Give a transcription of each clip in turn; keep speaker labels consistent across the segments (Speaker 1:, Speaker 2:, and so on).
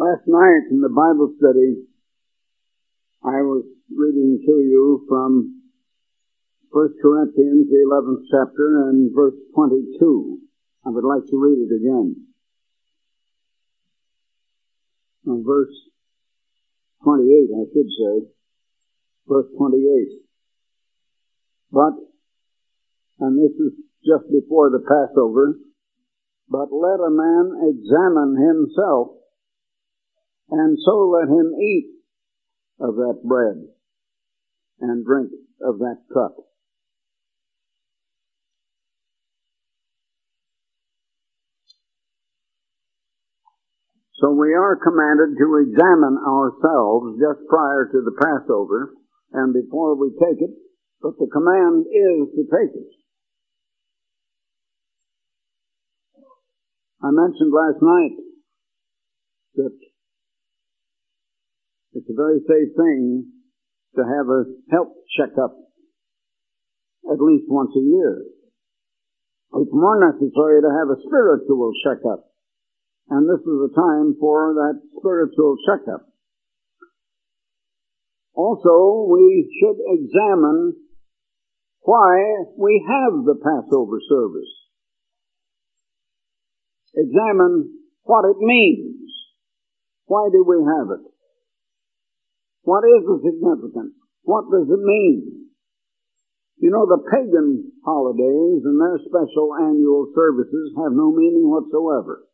Speaker 1: Last night in the Bible study, I was reading to you from 1 Corinthians, the 11th chapter, and verse 22. I would like to read it again. Verse 28, I should say. Verse 28. But, and this is just before the Passover, but let a man examine himself, and so let him eat of that bread and drink of that cup. So we are commanded to examine ourselves just prior to the Passover and before we take it, but the command is to take it. I mentioned last night that it's a very safe thing to have a health checkup at least once a year. It's more necessary to have a spiritual checkup, and this is the time for that spiritual checkup. Also, we should examine why we have the Passover service. Examine what it means. Why do we have it? What is the significance? What does it mean? You know, the pagan holidays and their special annual services have no meaning whatsoever.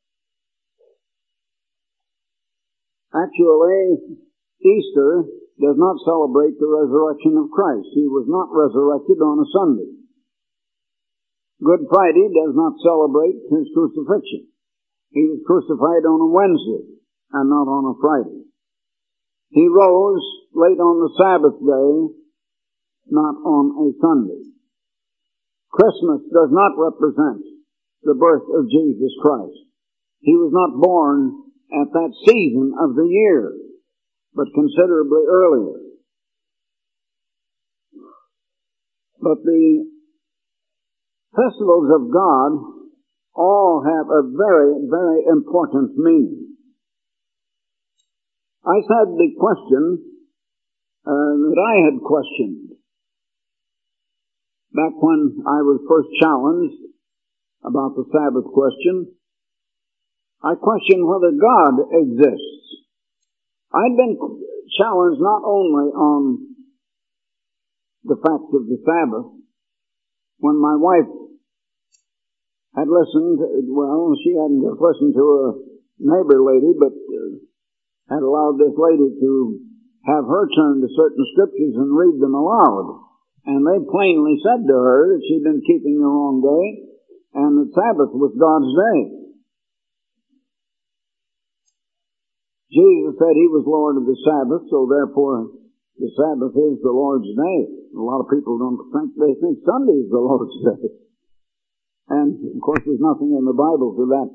Speaker 1: Actually, Easter does not celebrate the resurrection of Christ. He was not resurrected on a Sunday. Good Friday does not celebrate his crucifixion. He was crucified on a Wednesday and not on a Friday. He rose late on the Sabbath day, not on a Sunday. Christmas does not represent the birth of Jesus Christ. He was not born at that season of the year, but considerably earlier. But the festivals of God all have a very, very important meaning. I said the question that I had questioned back when I was first challenged about the Sabbath question. I questioned whether God exists. I'd been challenged not only on the fact of the Sabbath. When my wife had listened, well, she hadn't just listened to a neighbor lady, but had allowed this lady to have her turn to certain scriptures and read them aloud. And they plainly said to her that she'd been keeping the wrong day, and that Sabbath was God's day. Jesus said he was Lord of the Sabbath, so therefore the Sabbath is the Lord's day. A lot of people they think Sunday is the Lord's day. And, of course, there's nothing in the Bible for that,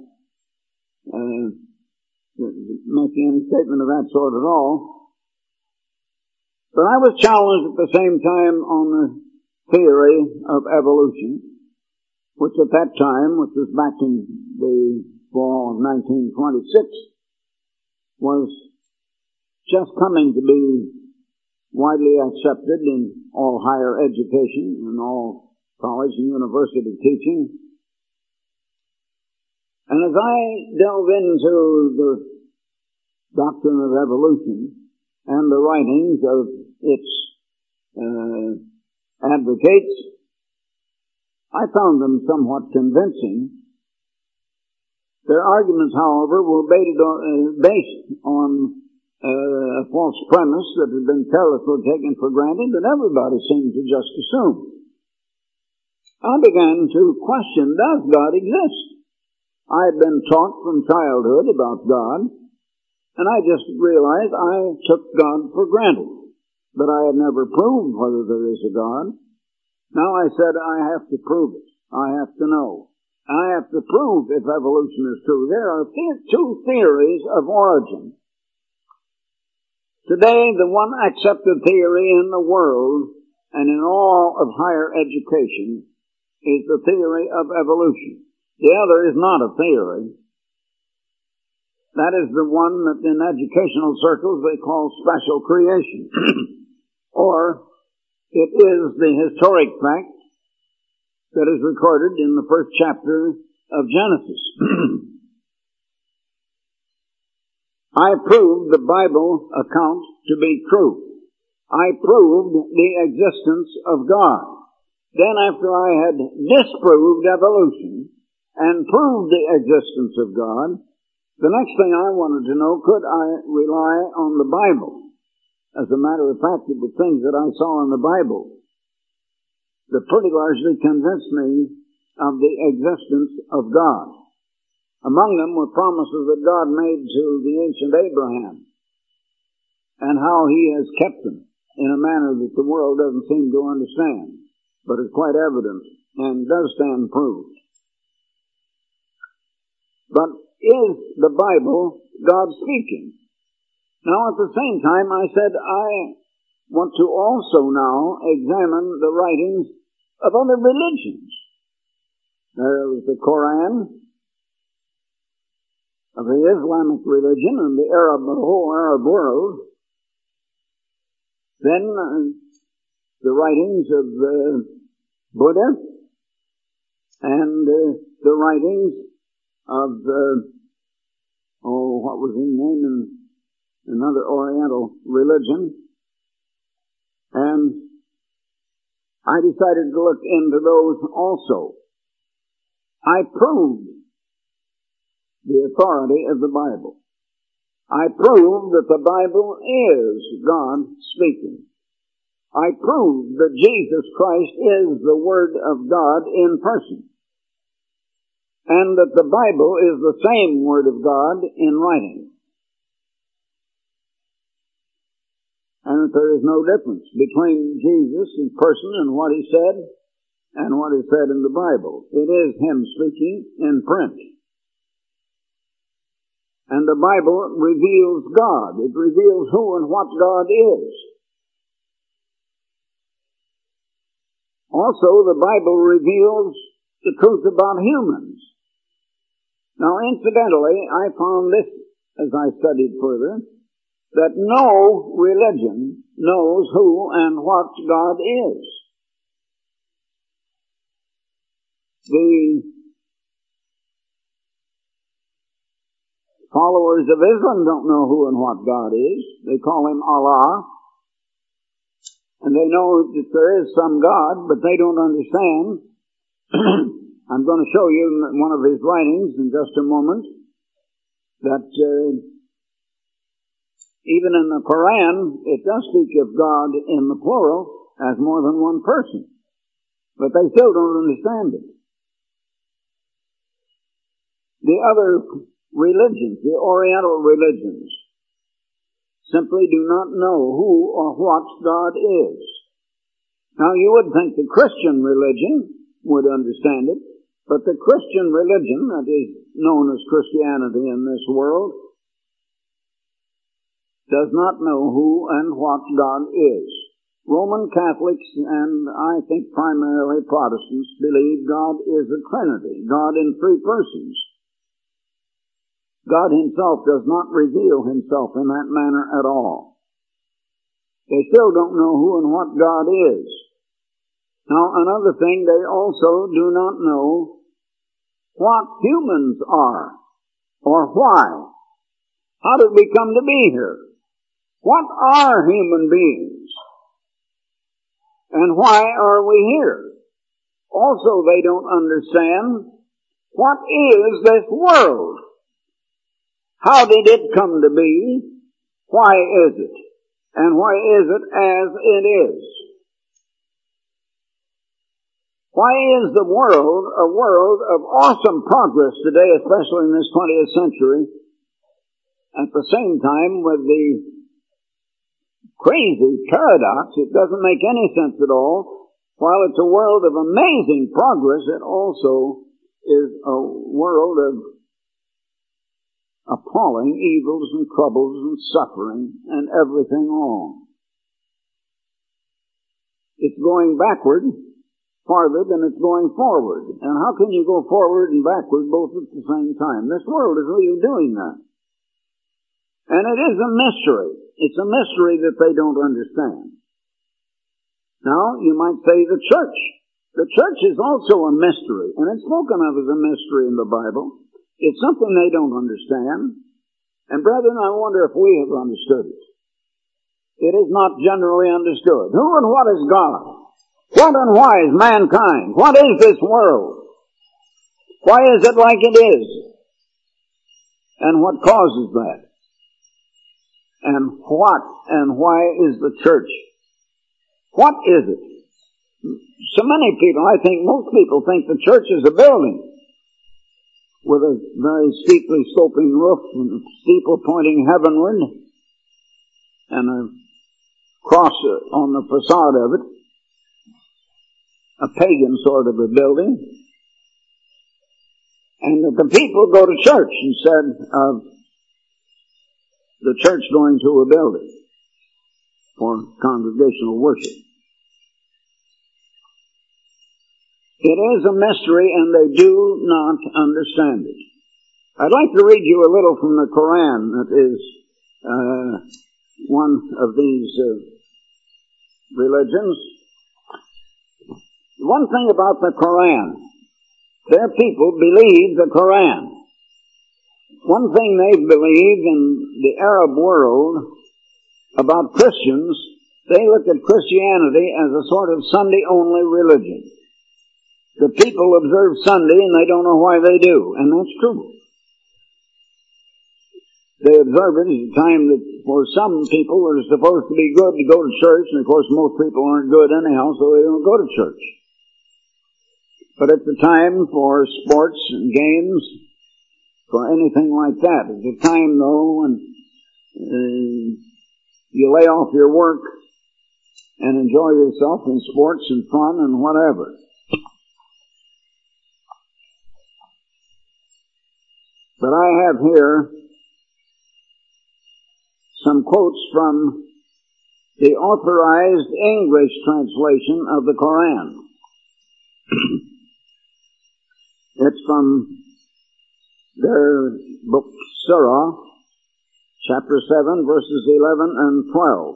Speaker 1: making any statement of that sort at all. But I was challenged at the same time on the theory of evolution, which at that time, which was back in the fall of 1926, was just coming to be widely accepted in all higher education and all college and university teaching. And as I delve into the doctrine of evolution and the writings of its advocates, I found them somewhat convincing. Their arguments, however, were based on a false premise that had been carelessly taken for granted that everybody seemed to just assume. I began to question, does God exist? I had been taught from childhood about God, and I just realized I took God for granted, but I had never proved whether there is a God. Now I said I have to prove it. I have to know. I have to prove if evolution is true. There are two theories of origin. Today, the one accepted theory in the world and in all of higher education is the theory of evolution. The other is not a theory. That is the one that in educational circles they call special creation. Or it is the historic fact that is recorded in the first chapter of Genesis. I proved the Bible account to be true. I proved the existence of God. Then after I had disproved evolution and proved the existence of God, the next thing I wanted to know, could I rely on the Bible? As a matter of fact, it was things that I saw in the Bible that pretty largely convinced me of the existence of God. Among them were promises that God made to the ancient Abraham, and how he has kept them in a manner that the world doesn't seem to understand, but is quite evident and does stand proved. But is the Bible God speaking? Now, at the same time, I said I want to also now examine the writings of other religions. There was the Quran of the Islamic religion and the whole Arab world. Then the writings of Buddha and the writings of what was his name in another Oriental religion. And I decided to look into those also. I proved the authority of the Bible. I proved that the Bible is God speaking. I proved that Jesus Christ is the Word of God in person, and that the Bible is the same Word of God in writing, and that there is no difference between Jesus in person and what he said and what is said in the Bible. It is him speaking in print. And the Bible reveals God. It reveals who and what God is. Also, the Bible reveals the truth about humans. Now, incidentally, I found this as I studied further, that no religion knows who and what God is. The followers of Islam don't know who and what God is. They call him Allah. And they know that there is some God, but they don't understand. I'm going to show you in one of his writings in just a moment that even in the Quran, it does speak of God in the plural as more than one person. But they still don't understand it. The other religions, the Oriental religions, simply do not know who or what God is. Now, you would think the Christian religion would understand it, but the Christian religion that is known as Christianity in this world does not know who and what God is. Roman Catholics, and I think primarily Protestants, believe God is a Trinity, God in three persons. God himself does not reveal himself in that manner at all. They still don't know who and what God is. Now, another thing, they also do not know what humans are, or why. How did we come to be here? What are human beings? And why are we here? Also, they don't understand what is this world. How did it come to be? Why is it? And why is it as it is? Why is the world a world of awesome progress today, especially in this 20th century, at the same time with the crazy paradox, it doesn't make any sense at all, while it's a world of amazing progress, it also is a world of appalling evils and troubles and suffering and everything wrong. It's going backward farther than it's going forward. And how can you go forward and backward both at the same time? This world is really doing that. And it is a mystery. It's a mystery that they don't understand. Now, you might say the church. The church is also a mystery, and it's spoken of as a mystery in the Bible. It's something they don't understand. And brethren, I wonder if we have understood it. It is not generally understood. Who and what is God? What and why is mankind? What is this world? Why is it like it is? And what causes that? And what and why is the church? What is it? So many people, I think most people think the church is a building with a very steeply sloping roof and a steeple pointing heavenward and a cross on the facade of it, a pagan sort of a building, and that the people go to church instead of the church going to a building for congregational worship. It is a mystery, and they do not understand it. I'd like to read you a little from the Quran that is one of these religions. One thing about the Quran, their people believe the Quran. One thing they believe in the Arab world about Christians, they look at Christianity as a sort of Sunday-only religion. The people observe Sunday and they don't know why they do, and that's true. They observe it as a time that for some people are supposed to be good to go to church, and of course most people aren't good anyhow, so they don't go to church. But it's a time for sports and games, for anything like that. It's a time, though, when you lay off your work and enjoy yourself in sports and fun and whatever. But I have here some quotes from the authorized English translation of the Quran. It's from their book, Surah, chapter 7, verses 11 and 12.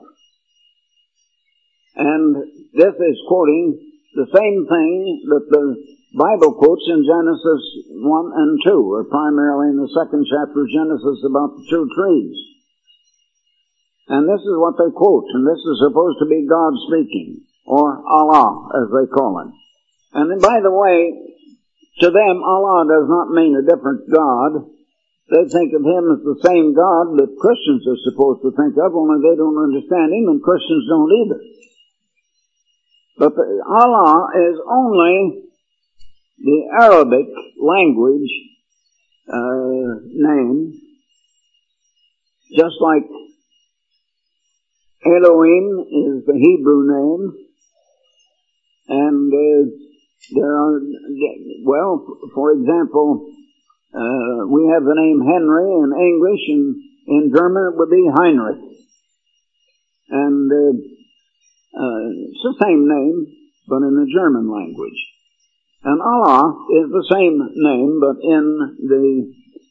Speaker 1: And this is quoting the same thing that the Bible quotes in Genesis 1 and 2, or primarily in the second chapter of Genesis about the two trees. And this is what they quote, and this is supposed to be God speaking, or Allah, as they call him. And then, by the way, to them, Allah does not mean a different God. They think of him as the same God that Christians are supposed to think of, only they don't understand him, and Christians don't either. But Allah is only the Arabic language name, just like Elohim is the Hebrew name, and there are, well, for example, we have the name Henry in English, and in German it would be Heinrich. And it's the same name, but in the German language. And Allah is the same name, but in the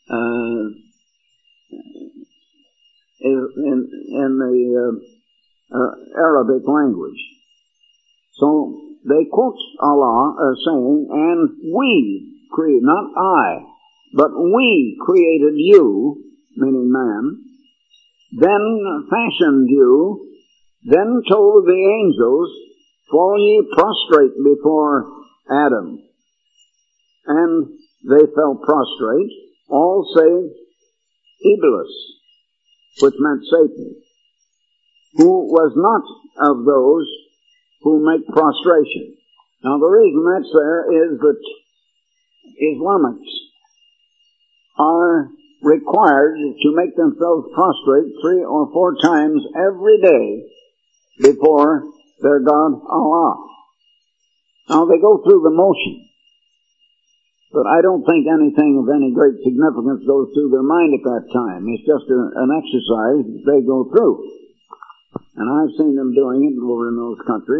Speaker 1: Arabic language. So they quote Allah as saying, and we create, not I, but we created you, meaning man, then fashioned you, then told the angels, fall ye prostrate before Adam. And they fell prostrate, all save Iblis, which meant Satan, who was not of those who make prostration. Now the reason that's there is that Islamics are required to make themselves prostrate 3 or 4 times every day before their God Allah. Now they go through the motion, but I don't think anything of any great significance goes through their mind at that time. It's just an exercise that they go through. And I've seen them doing it over in those countries.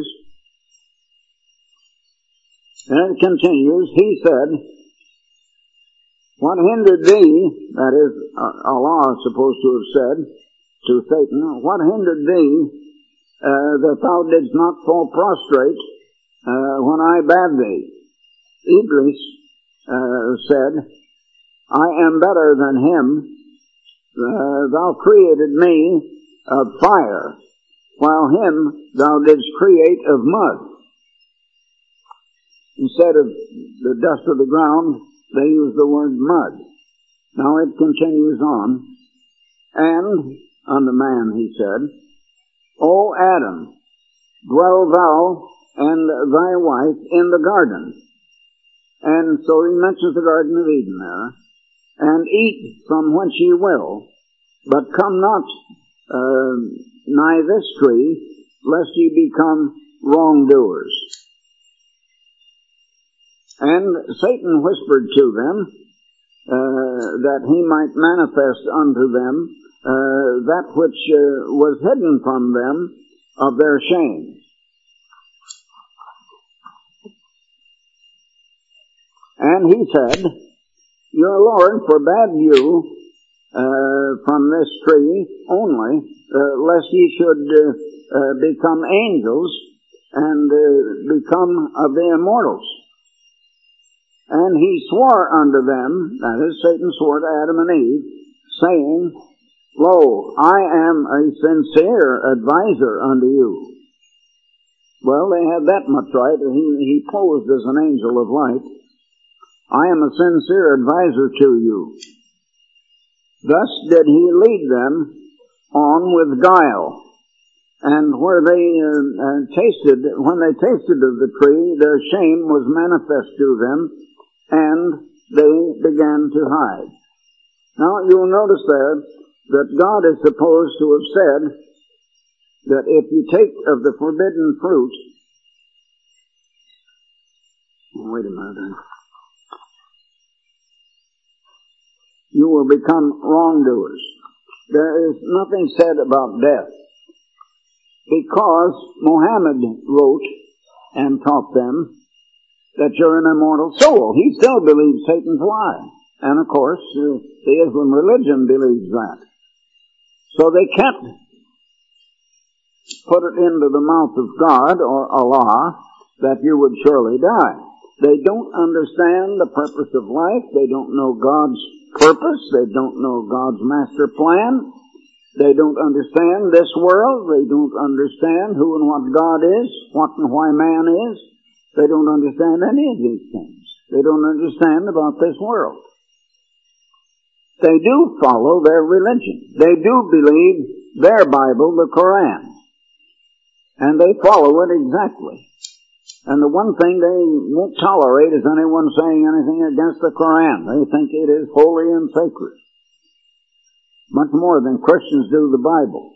Speaker 1: And it continues, he said, What hindered thee, that is, Allah is supposed to have said to Satan, what hindered thee that thou didst not fall prostrate when I bade thee? Iblis said, I am better than him. Thou created me of fire, while him thou didst create of mud. Instead of the dust of the ground, they use the word mud. Now it continues on. And unto man he said, O Adam, dwell thou and thy wife in the garden. And so he mentions the Garden of Eden there. And eat from whence ye will, but come not nigh this tree, lest ye become wrongdoers. And Satan whispered to them that he might manifest unto them that which was hidden from them of their shame. And he said, Your Lord forbade you from this tree only, lest ye should become angels and become of the immortals. And he swore unto them, that is, Satan swore to Adam and Eve, saying, Lo, I am a sincere adviser unto you. Well, they had that much right. He posed as an angel of light. I am a sincere adviser to you. Thus did he lead them on with guile. And where they when they tasted of the tree, their shame was manifest to them, and they began to hide. Now, you'll notice there that God is supposed to have said that if you take of the forbidden fruit, wait a minute, you will become wrongdoers. There is nothing said about death, because Muhammad wrote and taught them that you're an immortal soul. He still believes Satan's lie. And of course, the Islam religion believes that. So they can't put it into the mouth of God or Allah that you would surely die. They don't understand the purpose of life. They don't know God's purpose. They don't know God's master plan. They don't understand this world. They don't understand who and what God is, what and why man is. They don't understand any of these things. They don't understand about this world. They do follow their religion. They do believe their Bible, the Quran. And they follow it exactly. And the one thing they won't tolerate is anyone saying anything against the Quran. They think it is holy and sacred. Much more than Christians do the Bible.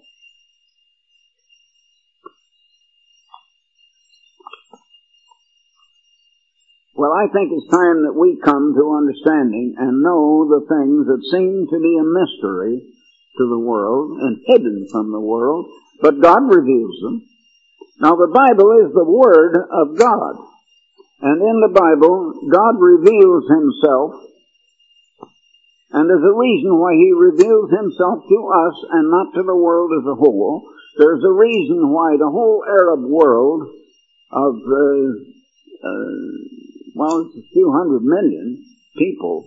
Speaker 1: Well, I think it's time that we come to understanding and know the things that seem to be a mystery to the world and hidden from the world, but God reveals them. Now, the Bible is the Word of God. And in the Bible, God reveals Himself. And there's a reason why He reveals Himself to us and not to the world as a whole. There's a reason why the whole Arab world of, it's a few 100 million people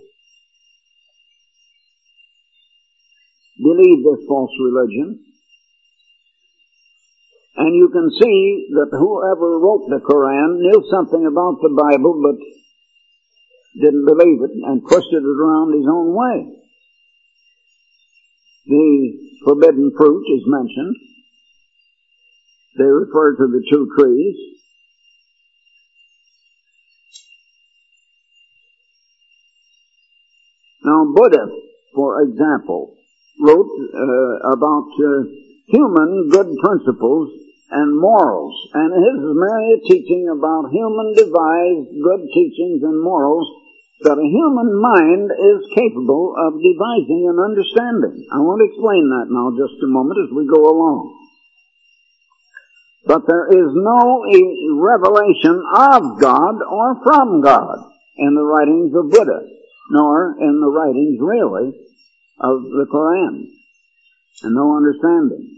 Speaker 1: believe this false religion. And you can see that whoever wrote the Quran knew something about the Bible, but didn't believe it and twisted it around his own way. The forbidden fruit is mentioned. They refer to the two trees. Now, Buddha, for example, wrote about human good principles and morals. And his is merely a teaching about human-devised good teachings and morals that a human mind is capable of devising and understanding. I won't explain that now just a moment as we go along. But there is no revelation of God or from God in the writings of Buddha. nor in the writings really of the Quran, and no understanding.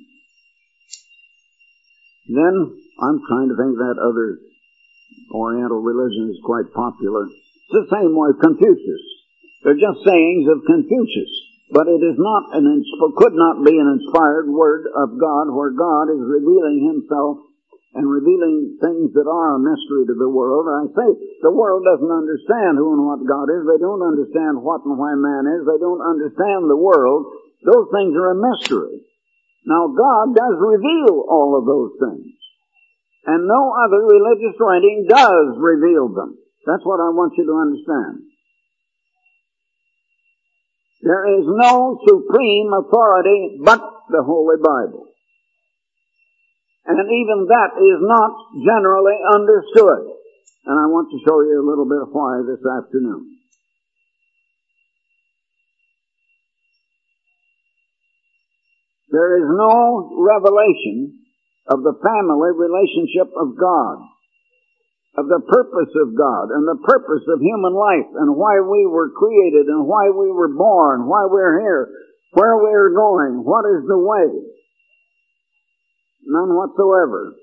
Speaker 1: Then I'm trying to think that other Oriental religion is quite popular. It's the same way Confucius. They're just sayings of Confucius, but it is not could not be an inspired word of God, where God is revealing Himself and revealing things that are a mystery to the world. And I say the world doesn't understand who and what God is. They don't understand what and why man is. They don't understand the world. Those things are a mystery. Now God does reveal all of those things, and no other religious writing does reveal them. That's what I want you to understand. There is no supreme authority but the Holy Bible. And even that is not generally understood. And I want to show you a little bit of why this afternoon. There is no revelation of the family relationship of God, of the purpose of God, and the purpose of human life, and why we were created, and why we were born, why we're here, where we're going, what is the way. None whatsoever.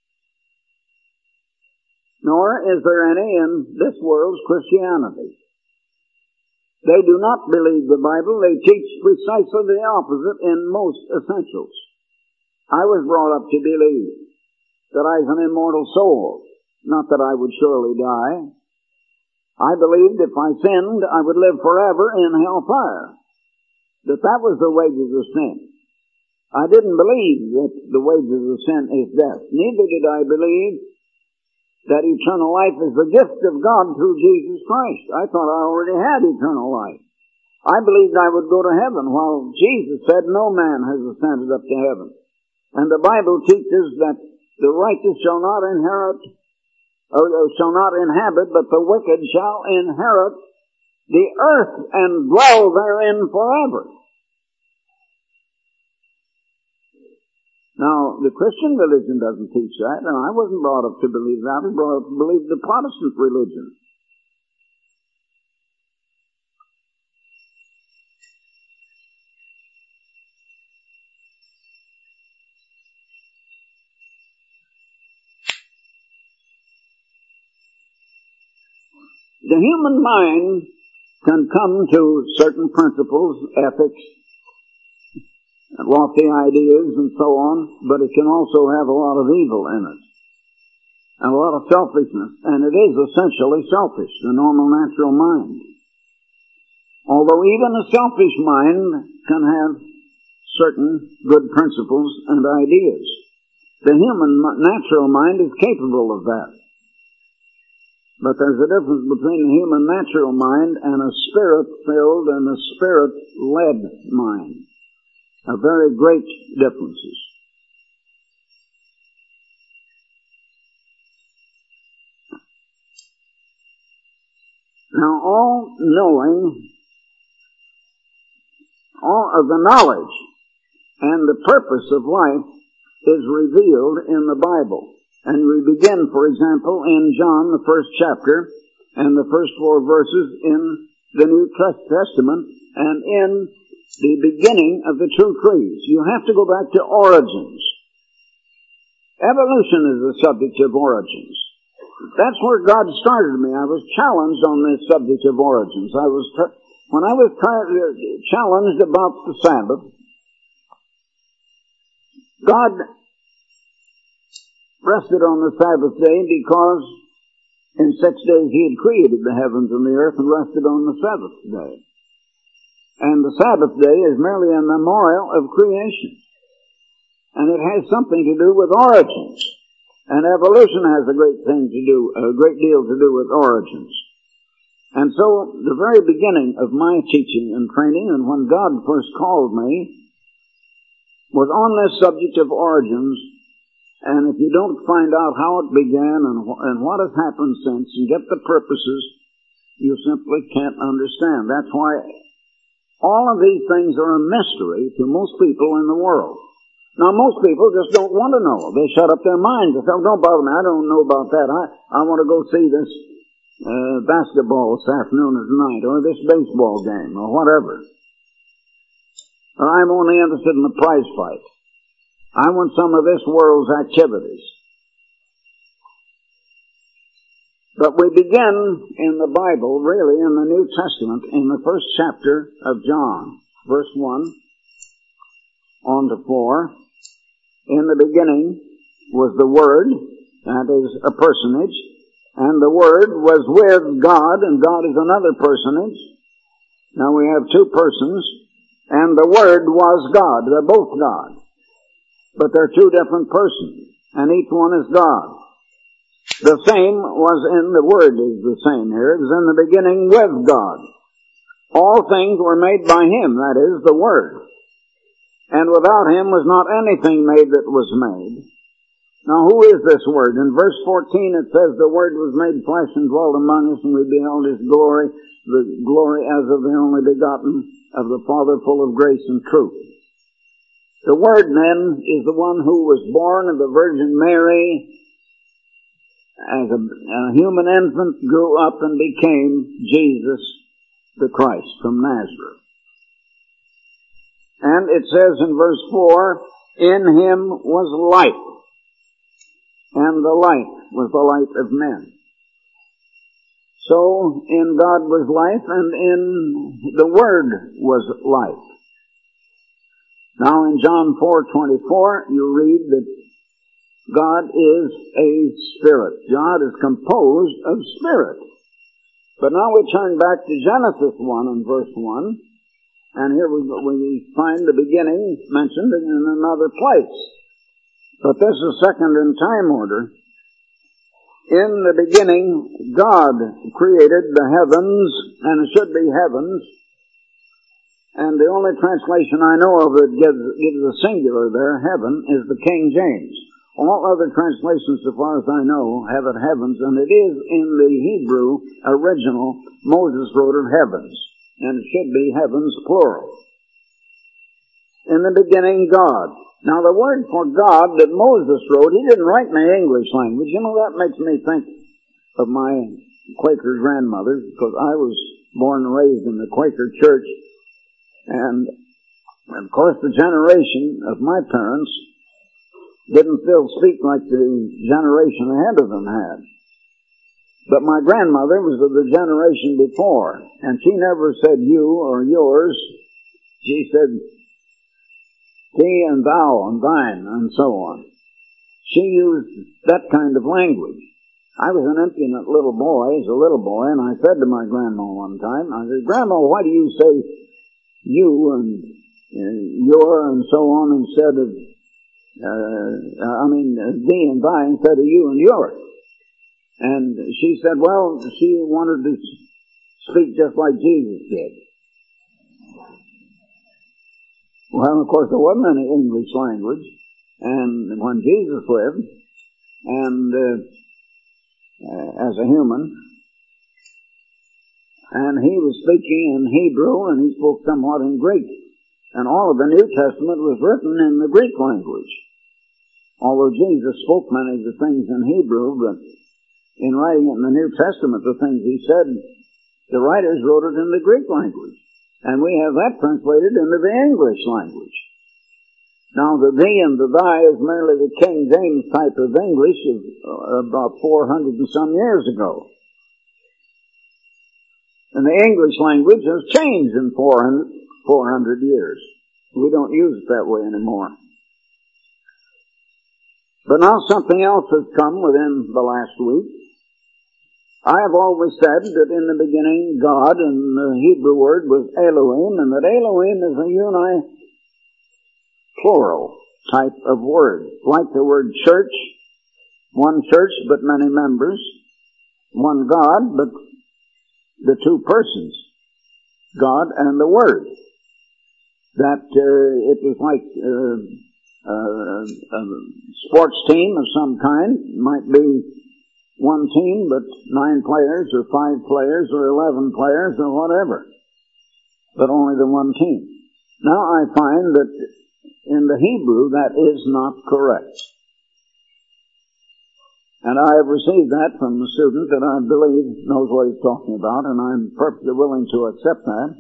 Speaker 1: Nor is there any in this world's Christianity. They do not believe the Bible. They teach precisely the opposite in most essentials. I was brought up to believe that I was an immortal soul, not that I would surely die. I believed if I sinned, I would live forever in hellfire, that was the wages of sin. I didn't believe that the wages of sin is death. Neither did I believe that eternal life is the gift of God through Jesus Christ. I thought I already had eternal life. I believed I would go to heaven, while Jesus said no man has ascended up to heaven. And the Bible teaches that the righteous shall not inhabit, but the wicked shall inherit the earth and dwell therein forever. Now, the Christian religion doesn't teach that, and I wasn't brought up to believe that. I was brought up to believe the Protestant religion. The human mind can come to certain principles, ethics, lofty ideas and so on, but it can also have a lot of evil in it, and a lot of selfishness, and it is essentially selfish, the normal natural mind. Although even a selfish mind can have certain good principles and ideas, the human natural mind is capable of that. But there's a difference between the human natural mind and a spirit-filled and a spirit-led mind. A very great differences. Now, all of the knowledge and the purpose of life is revealed in the Bible. And we begin, for example, in John, the 1st chapter, and the first 4 verses in the New Testament, and in the beginning of the two creeds. You have to go back to origins. Evolution is the subject of origins. That's where God started me. I was challenged on this subject of origins. When I was challenged about the Sabbath, God rested on the Sabbath day because in 6 days He had created the heavens and the earth and rested on the 7th day. And the Sabbath day is merely a memorial of creation. And it has something to do with origins. And evolution has a great deal to do with origins. And so, the very beginning of my teaching and training, and when God first called me, was on this subject of origins. And if you don't find out how it began and what has happened since, and get the purposes, you simply can't understand. That's why all of these things are a mystery to most people in the world. Now, most people just don't want to know. They shut up their minds. They say, don't bother me. I don't know about that. I want to go see this basketball this afternoon or tonight, or this baseball game, or whatever. Or I'm only interested in the prize fight. I want some of this world's activities. But we begin in the Bible, really in the New Testament, in the first chapter of John, verse 1 on to 4. In the beginning was the Word, that is a personage, and the Word was with God, and God is another personage. Now we have two persons, and the Word was God. They're both God. But they're two different persons, and each one is God. The same was in the Word is the same here. It was in the beginning with God. All things were made by Him, that is, the Word. And without Him was not anything made that was made. Now who is this Word? In verse 14 it says, the Word was made flesh and dwelt among us, and we beheld His glory, the glory as of the only begotten of the Father, full of grace and truth. The Word then is the one who was born of the Virgin Mary, as a human infant, grew up and became Jesus the Christ from Nazareth. And it says in verse 4, in Him was life, and the life was the light of men. So in God was life, and in the Word was life. Now in John 4:24, you read that God is a spirit. God is composed of spirit. But now we turn back to Genesis 1 and verse 1, and here we find the beginning mentioned in another place. But this is second in time order. In the beginning, God created the heavens, and it should be heavens, and the only translation I know of that gives a singular there, heaven, is the King James. All other translations, so far as I know, have it heavens, and it is in the Hebrew original, Moses wrote it heavens, and it should be heavens plural. In the beginning, God. Now the word for God that Moses wrote, he didn't write in the English language. You know, that makes me think of my Quaker grandmother, because I was born and raised in the Quaker church, and of course the generation of my parents didn't still speak like the generation ahead of them had. But my grandmother was of the generation before, and she never said you or yours. She said thee and thou and thine and so on. She used that kind of language. I was an impudent little boy as a little boy, and I said to my grandma one time, I said, Grandma, why do you say you and your and so on instead of thee and thy instead of you and yours? And she said, well, she wanted to speak just like Jesus did. Well, of course, there wasn't any English language, and when Jesus lived, and as a human, and he was speaking in Hebrew, and he spoke somewhat in Greek. And all of the New Testament was written in the Greek language. Although Jesus spoke many of the things in Hebrew, but in writing it in the New Testament, the things he said, the writers wrote it in the Greek language. And we have that translated into the English language. Now, the thee and the thy is merely the King James type of English of about 400 and some years ago. And the English language has changed in 400 years. We don't use it that way anymore. But now something else has come within the last week. I have always said that in the beginning God, and the Hebrew word was Elohim, and that Elohim is a plural type of word. Like the word church, one church but many members, one God but the two persons, God and the Word. That it was like a sports team of some kind. Might be one team, but 9 players or 5 players or 11 players or whatever. But only the one team. Now I find that in the Hebrew that is not correct. And I have received that from the student that I believe knows what he's talking about, and I'm perfectly willing to accept that.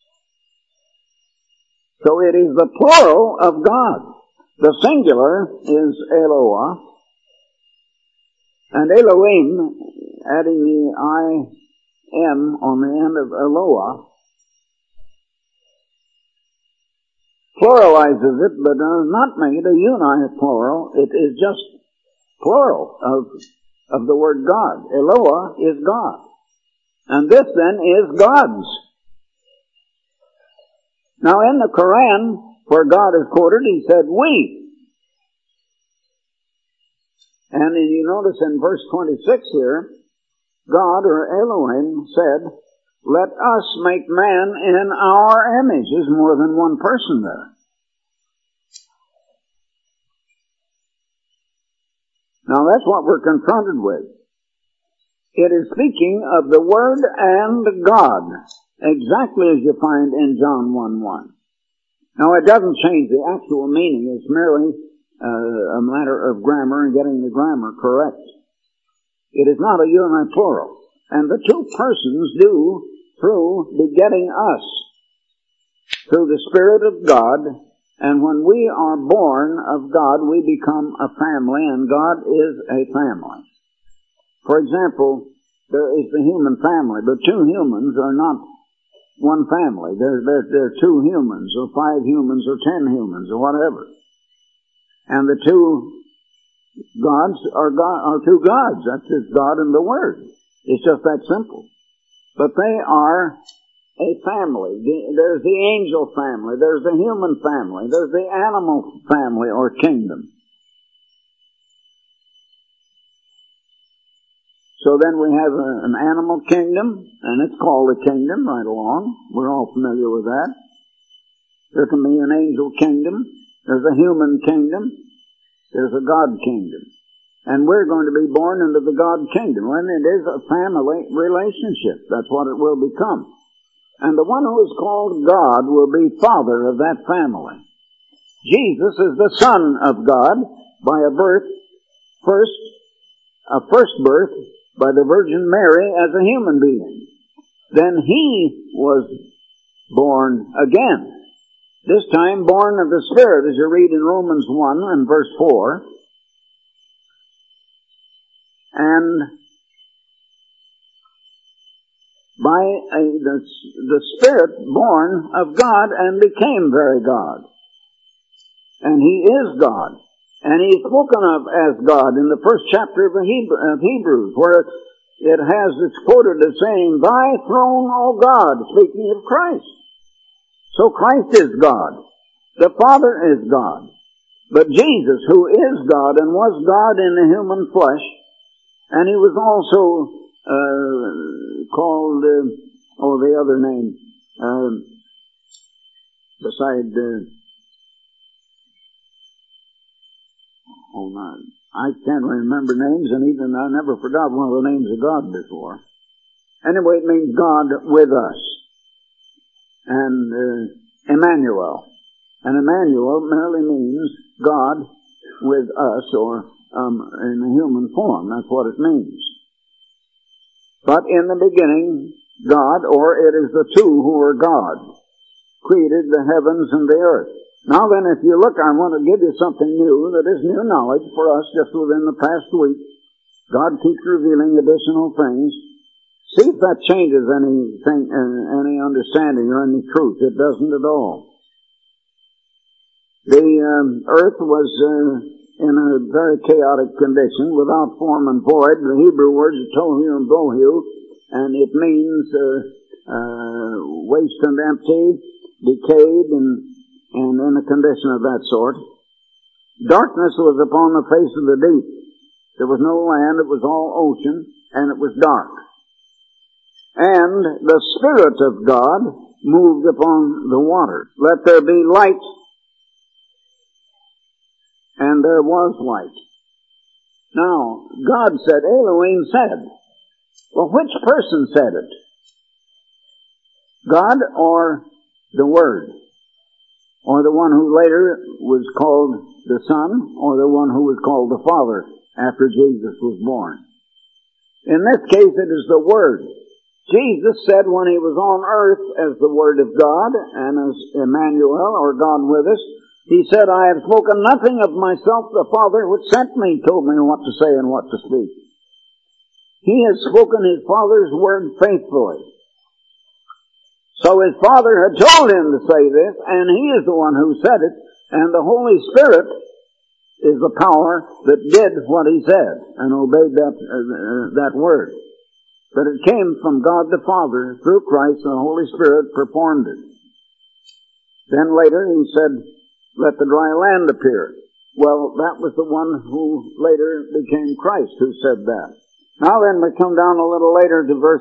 Speaker 1: So it is the plural of God. The singular is Eloah, and Elohim, adding the I-M on the end of Eloah, pluralizes it, but does not make it a uniplural. It is just plural of the word God. Eloah is God. And this then is God's. Now in the Quran, where God is quoted, he said, we. And you notice in verse 26 here, God, or Elohim, said, let us make man in our image. There's more than one person there. Now that's what we're confronted with. It is speaking of the Word and God, exactly as you find in John 1:1. Now it doesn't change the actual meaning. It's merely a matter of grammar and getting the grammar correct. It is not a uniplural. And the two persons do through begetting us, through the Spirit of God. And when we are born of God, we become a family, and God is a family. For example, there is the human family, but two humans are not one family. They're two humans, or 5 humans, or 10 humans, or whatever. And the two gods are two gods. That's just God and the Word. It's just that simple. But they are a family. There's the angel family. There's the human family. There's the animal family or kingdom. So then we have an animal kingdom, and it's called a kingdom right along. We're all familiar with that. There can be an angel kingdom. There's a human kingdom. There's a God kingdom. And we're going to be born into the God kingdom. And it is a family relationship. That's what it will become. And the one who is called God will be father of that family. Jesus is the Son of God by a birth, a first birth by the Virgin Mary as a human being. Then he was born again. This time born of the Spirit, as you read in Romans 1 and verse 4. And by the Spirit born of God and became very God. And he is God. And he's spoken of as God in the first chapter of Hebrews, where it's quoted as saying, thy throne, O God, speaking of Christ. So Christ is God. The Father is God. But Jesus, who is God and was God in the human flesh, and he was also called, the other name, I can't remember names, and even I never forgot one of the names of God before. Anyway, it means God with us. And Emmanuel. And Emmanuel merely means God with us, or in a human form. That's what it means. But in the beginning, God, or it is the two who are God, created the heavens and the earth. Now then, if you look, I want to give you something new that is new knowledge for us just within the past week. God keeps revealing additional things. See if that changes anything, any understanding or any truth. It doesn't at all. The earth was in a very chaotic condition, without form and void. The Hebrew words are tohu and bohu, and it means waste and empty, decayed, and in a condition of that sort. Darkness was upon the face of the deep. There was no land, it was all ocean, and it was dark. And the Spirit of God moved upon the water. Let there be light. And there was light. Now, God said, Elohim said. Well, which person said it? God or the Word? Or the one who later was called the Son, or the one who was called the Father after Jesus was born. In this case, it is the Word. Jesus said when he was on earth as the Word of God and as Emmanuel, or God with us, he said, I have spoken nothing of myself. The Father which sent me told me what to say and what to speak. He has spoken his Father's word faithfully. So his Father had told him to say this, and he is the one who said it, and the Holy Spirit is the power that did what he said and obeyed that word. But it came from God the Father through Christ, and the Holy Spirit performed it. Then later he said, let the dry land appear. Well, that was the one who later became Christ who said that. Now then, we come down a little later to verse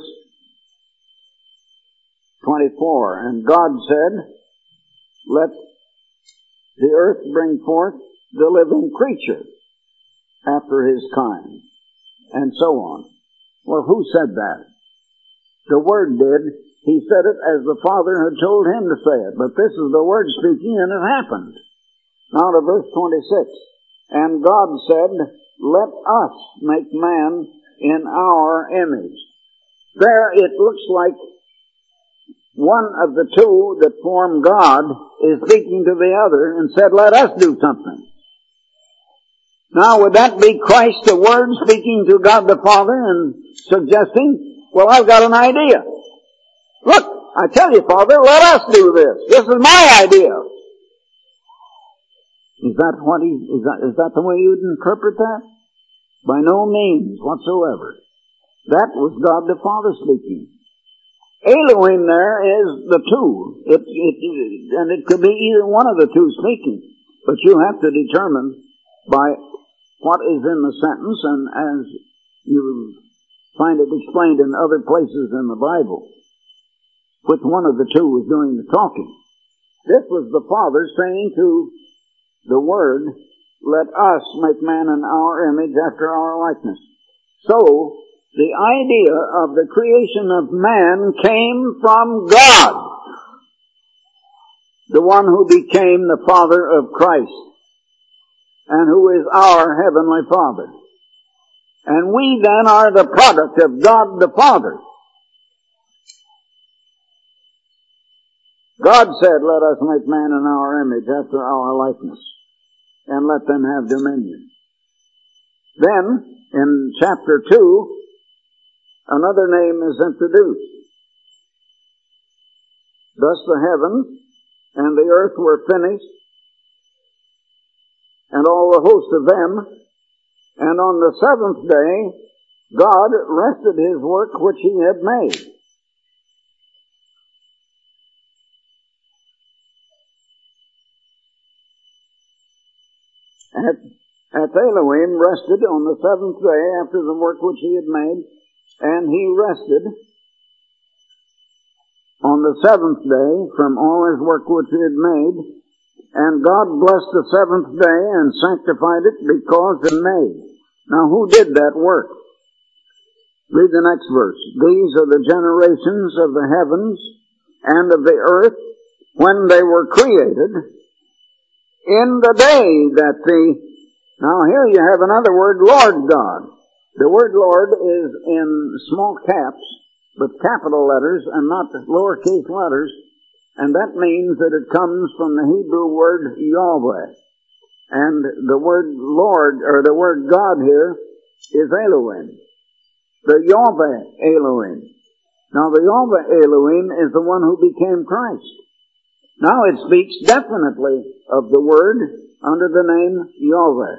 Speaker 1: 24. And God said, let the earth bring forth the living creature after his kind, and so on. Well, who said that? The Word did. He said it as the Father had told him to say it. But this is the Word speaking, and it happened. Now to verse 26. And God said, let us make man in our image. There it looks like one of the two that form God is speaking to the other and said, let us do something. Now would that be Christ the Word speaking to God the Father and suggesting, well, I've got an idea. Look, I tell you, Father, let us do this. This is my idea. Is that the way you'd interpret that? By no means whatsoever. That was God the Father speaking. Elohim there is the two. And it could be either one of the two speaking. But you have to determine by what is in the sentence, and as you find it explained in other places in the Bible, which one of the two was doing the talking. This was the Father saying to the Word, let us make man in our image after our likeness. So, the idea of the creation of man came from God, the one who became the Father of Christ, and who is our Heavenly Father. And we then are the product of God the Father. God said, let us make man in our image after our likeness, and let them have dominion. Then, in chapter 2, another name is introduced. Thus the heavens and the earth were finished, and all the host of them, and on the seventh day God rested his work which he had made. At Elohim rested on the seventh day after the work which he had made, and he rested on the seventh day from all his work which he had made, and God blessed the seventh day and sanctified it because it made. Now who did that work? Read the next verse. These are the generations of the heavens and of the earth when they were created in the day that Now here you have another word, Lord God. The word Lord is in small caps, but capital letters and not lowercase letters, and that means that it comes from the Hebrew word Yahweh. And the word Lord, or the word God here, is Elohim. The Yahweh Elohim. Now the Yahweh Elohim is the one who became Christ. Now it speaks definitely of the word under the name Yahweh.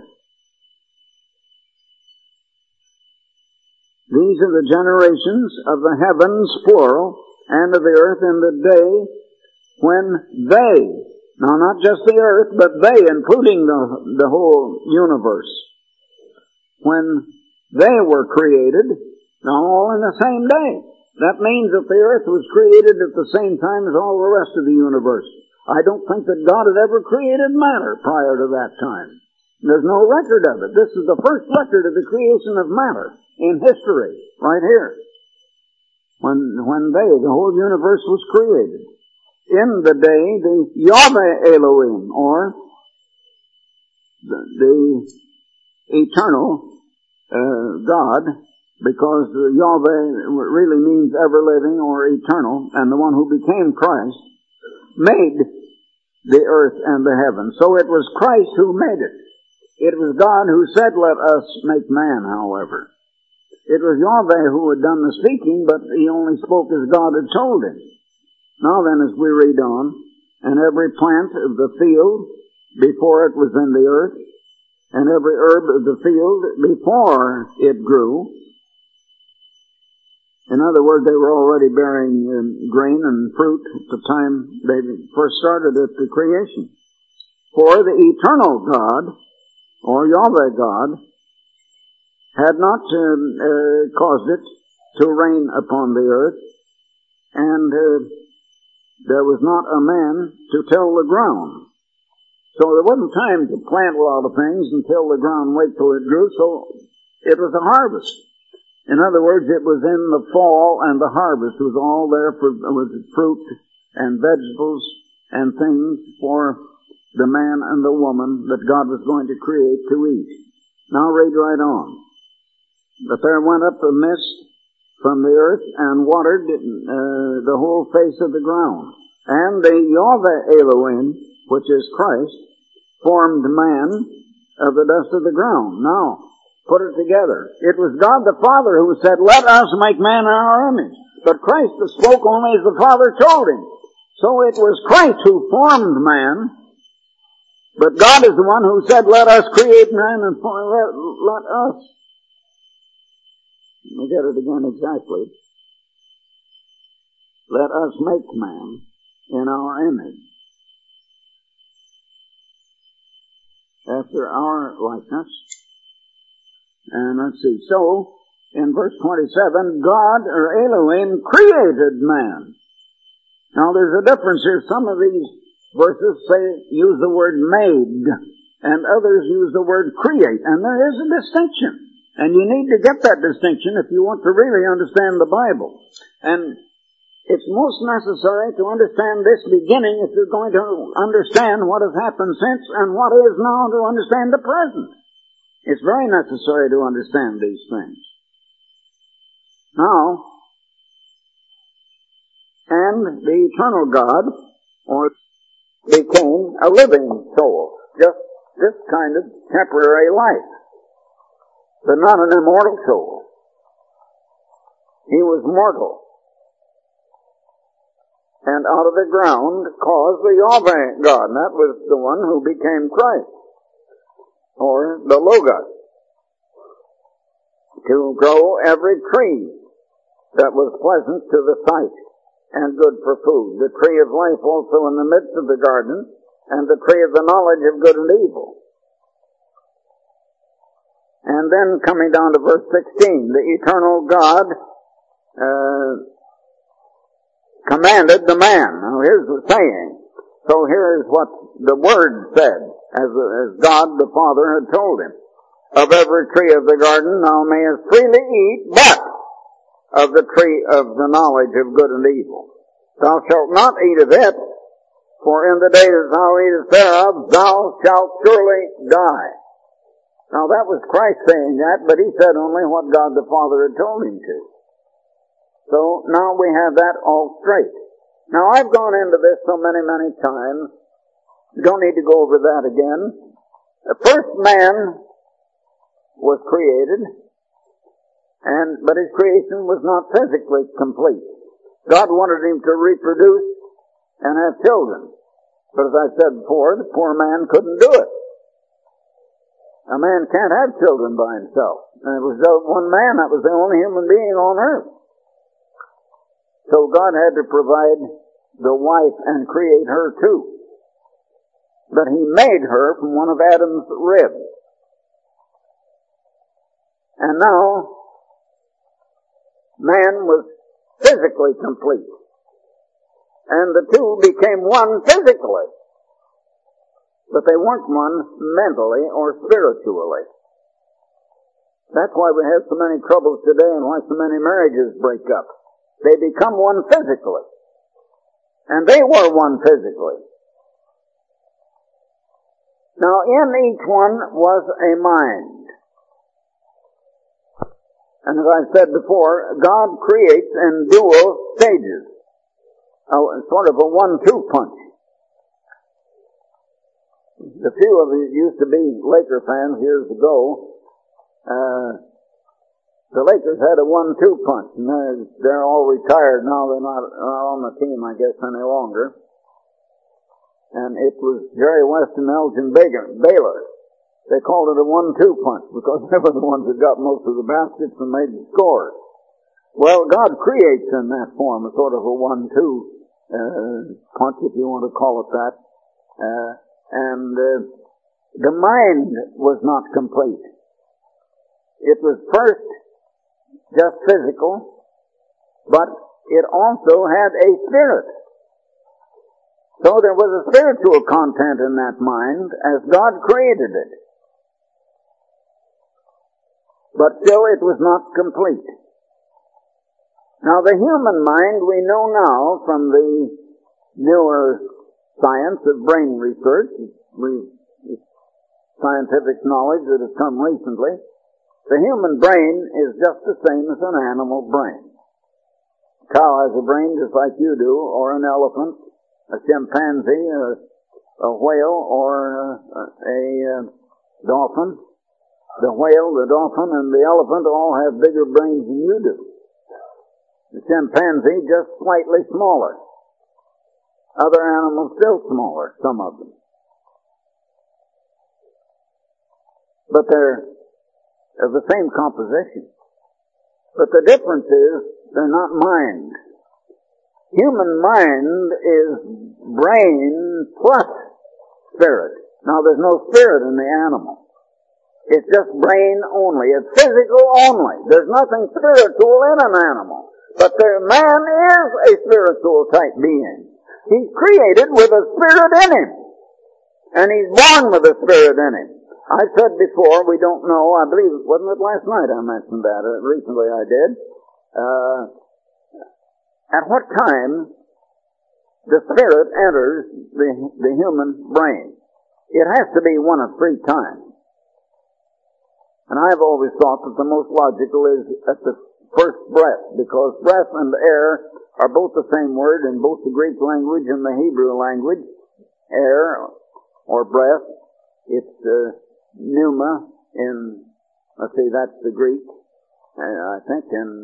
Speaker 1: These are the generations of the heavens, plural, and of the earth in the day when they, now not just the earth, but they, including the whole universe, when they were created, now all in the same day. That means that the earth was created at the same time as all the rest of the universe. I don't think that God had ever created matter prior to that time. There's no record of it. This is the first record of the creation of matter in history, right here. When the whole universe was created. In the day, the Yahweh Elohim, or the eternal God, because Yahweh really means ever-living or eternal, and the one who became Christ made the earth and the heavens. So it was Christ who made it. It was God who said, "Let us make man," however. It was Yahweh who had done the speaking, but he only spoke as God had told him. Now then, as we read on, "And every plant of the field before it was in the earth, and every herb of the field before it grew." In other words, they were already bearing grain and fruit at the time they first started at the creation. "For the eternal God," or Yahweh God, "had not caused it to rain upon the earth, and there was not a man to till the ground." So there wasn't time to plant a lot of things until the ground wait till it grew, so it was a harvest. In other words, it was in the fall, and the harvest was all there with fruit and vegetables and things for the man and the woman that God was going to create to eat. Now read right on. "But there went up a mist from the earth and watered the whole face of the ground. And the Yahweh Elohim, which is Christ, formed man of the dust of the ground." Now, put it together. It was God the Father who said, "Let us make man in our image." But Christ spoke only as the Father told him. So it was Christ who formed man, but God is the one who said, "Let us create man and let us." Let me get it again exactly. "Let us make man in our image, after our likeness." And let's see. So, in verse 27, God, or Elohim, created man. Now there's a difference here. Some of these verses use the word made, and others use the word create. And there is a distinction. And you need to get that distinction if you want to really understand the Bible. And it's most necessary to understand this beginning if you're going to understand what has happened since and what is now to understand the present. It's very necessary to understand these things. Now, "And the eternal God," or became a living soul. Just this kind of temporary life, but not an immortal soul. He was mortal. "And out of the ground caused the Yahweh God," and that was the one who became Christ, or the Logos, "to grow every tree that was pleasant to the sight and good for food, the tree of life also in the midst of the garden, and the tree of the knowledge of good and evil." And then coming down to verse 16, "The eternal God commanded the man." Now here's the saying. So here is what the Word said, as God the Father had told him. "Of every tree of the garden thou mayest freely eat, but of the tree of the knowledge of good and evil thou shalt not eat of it, for in the day that thou eatest thereof thou shalt surely die." Now that was Christ saying that, but he said only what God the Father had told him to. So now we have that all straight. Now I've gone into this so many times. Don't need to go over that again. The first man was created, but his creation was not physically complete. God wanted him to reproduce and have children. But as I said before, the poor man couldn't do it. A man can't have children by himself. And it was one man, that was the only human being on earth. So God had to provide the wife and create her too. But he made her from one of Adam's ribs. And now, man was physically complete. And the two became one physically. But they weren't one mentally or spiritually. That's why we have so many troubles today and why so many marriages break up. They become one physically. And they were one physically. Now in each one was a mind. And as I said before, God creates in dual stages, sort of a 1-2 punch. A few of you used to be Laker fans years ago. The Lakers had a 1-2 punch, and they're all retired now. They're not on the team, I guess, any longer. And it was Jerry West and Elgin Baylor. They called it a 1-2 punch because they were the ones that got most of the baskets and made the scores. Well, God creates in that form a sort of a 1-2 punch, if you want to call it that. The mind was not complete. It was first just physical, but it also had a spirit. So there was a spiritual content in that mind as God created it. But still it was not complete. Now the human mind, we know now from the newer science of brain research, scientific knowledge that has come recently, the human brain is just the same as an animal brain. A cow has a brain just like you do, or an elephant, a chimpanzee, a whale, or a dolphin. The whale, the dolphin, and the elephant all have bigger brains than you do. The chimpanzee just slightly smaller. Other animals still smaller, some of them. But they're of the same composition. But the difference is they're not mind. Human mind is brain plus spirit. Now there's no spirit in the animal. It's just brain only. It's physical only. There's nothing spiritual in an animal. But man is a spiritual type being. He's created with a spirit in him. And he's born with a spirit in him. I said before, we don't know, I believe, wasn't it last night I mentioned that? Recently I did. At what time the spirit enters the human brain? It has to be one of 3 times. And I've always thought that the most logical is at the first breath, because breath and air are both the same word in both the Greek language and the Hebrew language. Air, or breath, it's pneuma in, let's see, that's the Greek, I think, and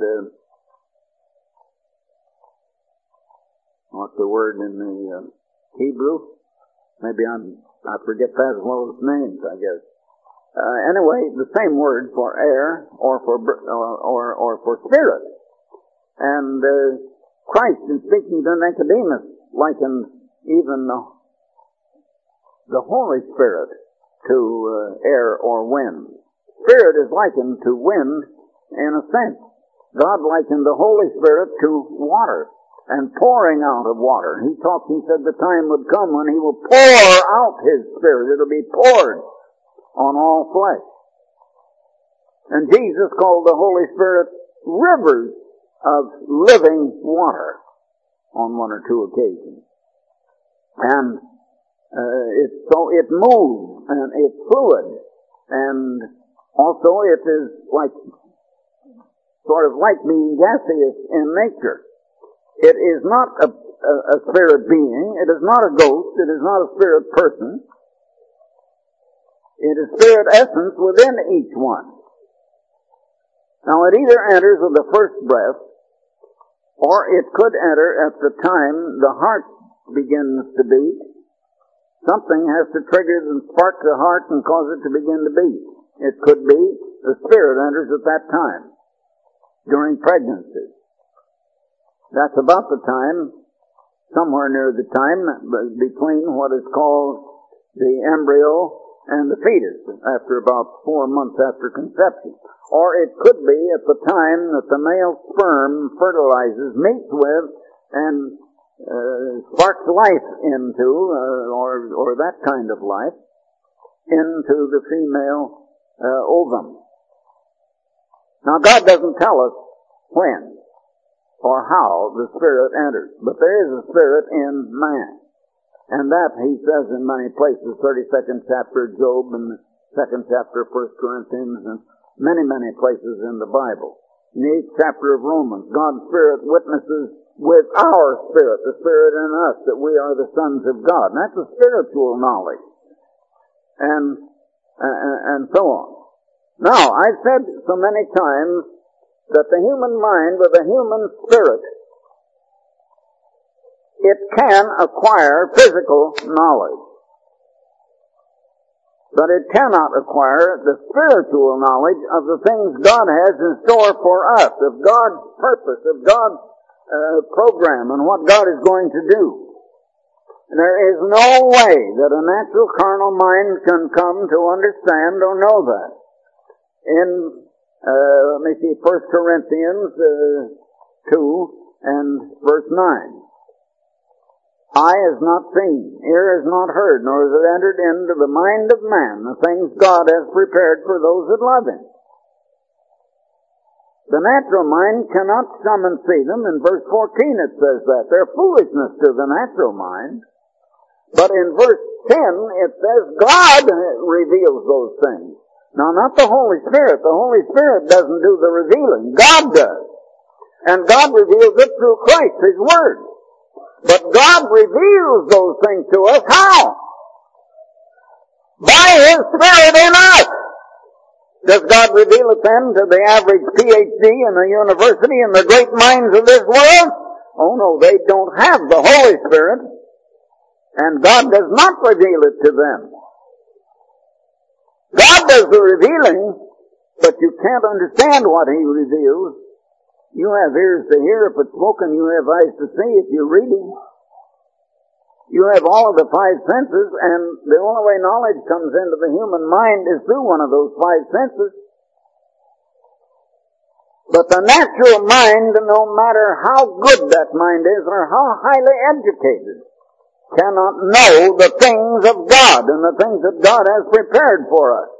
Speaker 1: what's the word in the Hebrew? Maybe I forget that as well as names, I guess. Anyway, the same word for air or for spirit. And Christ, in speaking to Nicodemus, likened even the Holy Spirit to air or wind. Spirit is likened to wind in a sense. God likened the Holy Spirit to water and pouring out of water. He said the time would come when He will pour out His Spirit. It'll be poured on all flesh. And Jesus called the Holy Spirit rivers of living water on 1 or 2 occasions. And so it moves, and it's fluid, and also it is sort of like being gaseous in nature. It is not a spirit being, it is not a ghost, it is not a spirit person. It is spirit essence within each one. Now it either enters with the first breath, or it could enter at the time the heart begins to beat. Something has to trigger and spark the heart and cause it to begin to beat. It could be the spirit enters at that time, during pregnancy. That's about the time, somewhere near the time, between what is called the embryo and the fetus, after about 4 months after conception. Or it could be at the time that the male sperm fertilizes, meets with, and sparks life into, or that kind of life, into the female ovum. Now God doesn't tell us when or how the Spirit enters, but there is a Spirit in man. And that he says in many places, 32nd chapter Job and the 2nd chapter 1 Corinthians and many, many places in the Bible. in the 8th chapter of Romans. God's Spirit witnesses with our spirit, the Spirit in us, that we are the sons of God. And that's a spiritual knowledge. And so on. Now, I've said so many times that the human mind with a human spirit, it can acquire physical knowledge. But it cannot acquire the spiritual knowledge of the things God has in store for us, of God's purpose, of God's program, and what God is going to do. There is no way that a natural carnal mind can come to understand or know that. In, let me see, 1 Corinthians 2 and verse 9. Eye has not seen, ear has not heard, nor has it entered into the mind of man the things God has prepared for those that love Him. The natural mind cannot come and see them. In verse 14 it says that. They're foolishness to the natural mind. But in verse 10 it says God reveals those things. Now, not the Holy Spirit. The Holy Spirit doesn't do the revealing. God does. And God reveals it through Christ, His Word. But God reveals those things to us. How? By His Spirit in us. Does God reveal it then to the average PhD in the university and the great minds of this world? Oh no, they don't have the Holy Spirit. And God does not reveal it to them. God does the revealing, but you can't understand what He reveals. You have ears to hear if it's spoken. You have eyes to see if you're reading. You have all of the 5 senses, and the only way knowledge comes into the human mind is through one of those 5 senses. But the natural mind, no matter how good that mind is or how highly educated, cannot know the things of God and the things that God has prepared for us.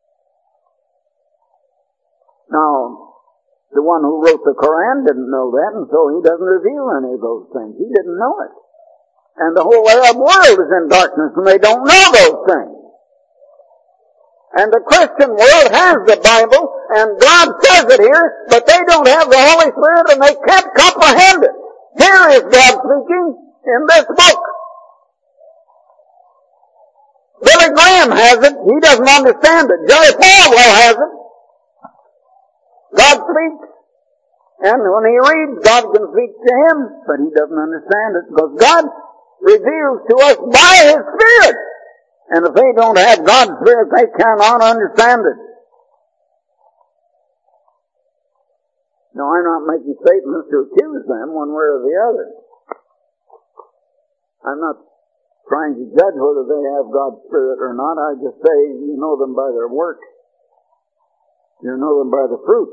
Speaker 1: Now, the one who wrote the Quran didn't know that, and so he doesn't reveal any of those things. He didn't know it. And the whole Arab world is in darkness, and they don't know those things. And the Christian world has the Bible, and God says it here, but they don't have the Holy Spirit, and they can't comprehend it. Here is God speaking in this book. Billy Graham has it. He doesn't understand it. Jerry Falwell has it. God speaks. And when he reads, God can speak to him, but he doesn't understand it because God reveals to us by His Spirit. And if they don't have God's Spirit, they cannot understand it. Now, I'm not making statements to accuse them one way or the other. I'm not trying to judge whether they have God's Spirit or not. I just say you know them by their work. You know them by the fruit.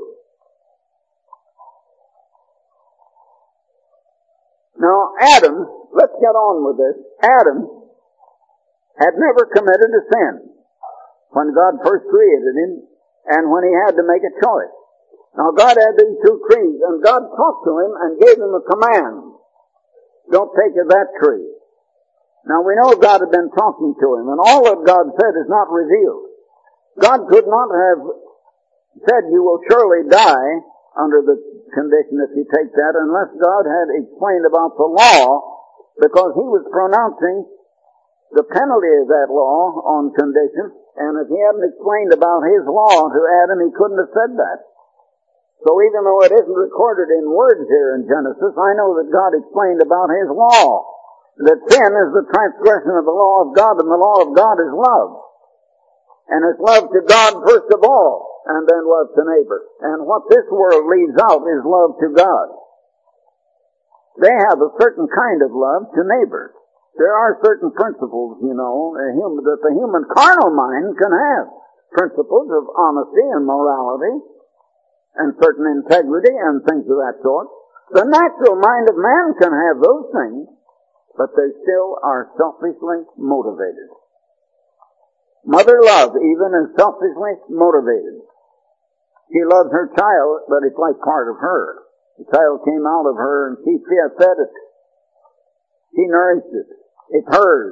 Speaker 1: Now, Adam, let's get on with this. Adam had never committed a sin when God first created him and when he had to make a choice. Now, God had these 2 trees, and God talked to him and gave him a command. Don't take of that tree. Now, we know God had been talking to him, and all that God said is not revealed. God could not have said, you will surely die under the condition if you take that, unless God had explained about the law, because He was pronouncing the penalty of that law on condition, and if He hadn't explained about His law to Adam, He couldn't have said that. So even though it isn't recorded in words here in Genesis, I know that God explained about His law, that sin is the transgression of the law of God, and the law of God is love. And it's love to God first of all, and then love to neighbor. And what this world leaves out is love to God. They have a certain kind of love to neighbor. There are certain principles, you know, that the human carnal mind can have. Principles of honesty and morality, and certain integrity and things of that sort. The natural mind of man can have those things, but they still are selfishly motivated. Mother love even is selfishly motivated. She loves her child, but it's like part of her. The child came out of her and she fed it. She nourished it. It's hers.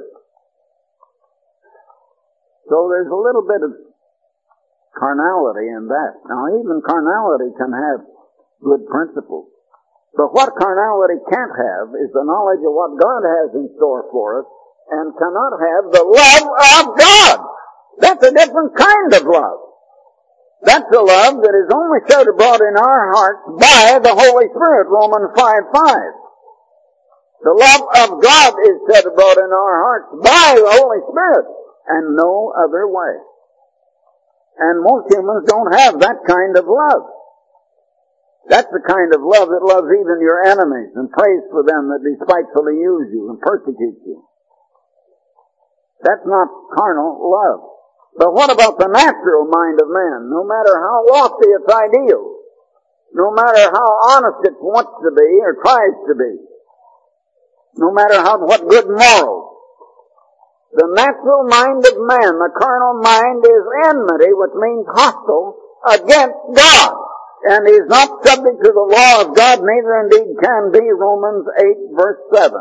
Speaker 1: So there's a little bit of carnality in that. Now even carnality can have good principles. But what carnality can't have is the knowledge of what God has in store for us, and cannot have the love of God. That's a different kind of love. That's a love that is only shed abroad in our hearts by the Holy Spirit, Romans 5:5. The love of God is shed abroad in our hearts by the Holy Spirit, and no other way. And most humans don't have that kind of love. That's the kind of love that loves even your enemies and prays for them that despitefully use you and persecute you. That's not carnal love. But what about the natural mind of man? No matter how lofty its ideals, no matter how honest it wants to be or tries to be, no matter what good morals, the natural mind of man, the carnal mind, is enmity, which means hostile, against God. And is not subject to the law of God, neither indeed can be, Romans 8 verse 7.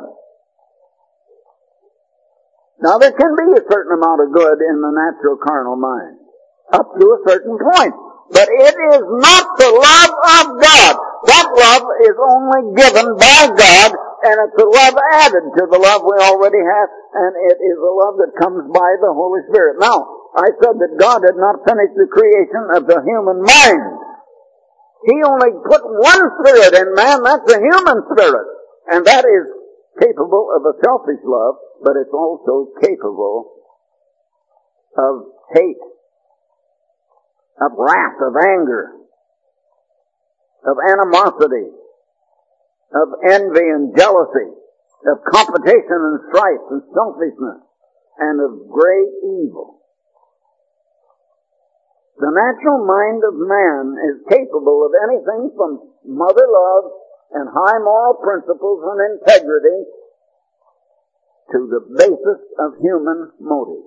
Speaker 1: Now there can be a certain amount of good in the natural carnal mind, up to a certain point. But it is not the love of God. That love is only given by God, and it's a love added to the love we already have, and it is a love that comes by the Holy Spirit. Now, I said that God had not finished the creation of the human mind. He only put one spirit in man, that's the human spirit. And that is capable of a selfish love, but it's also capable of hate, of wrath, of anger, of animosity, of envy and jealousy, of competition and strife and selfishness, and of great evil. The natural mind of man is capable of anything from mother love and high moral principles and integrity to the basis of human motive.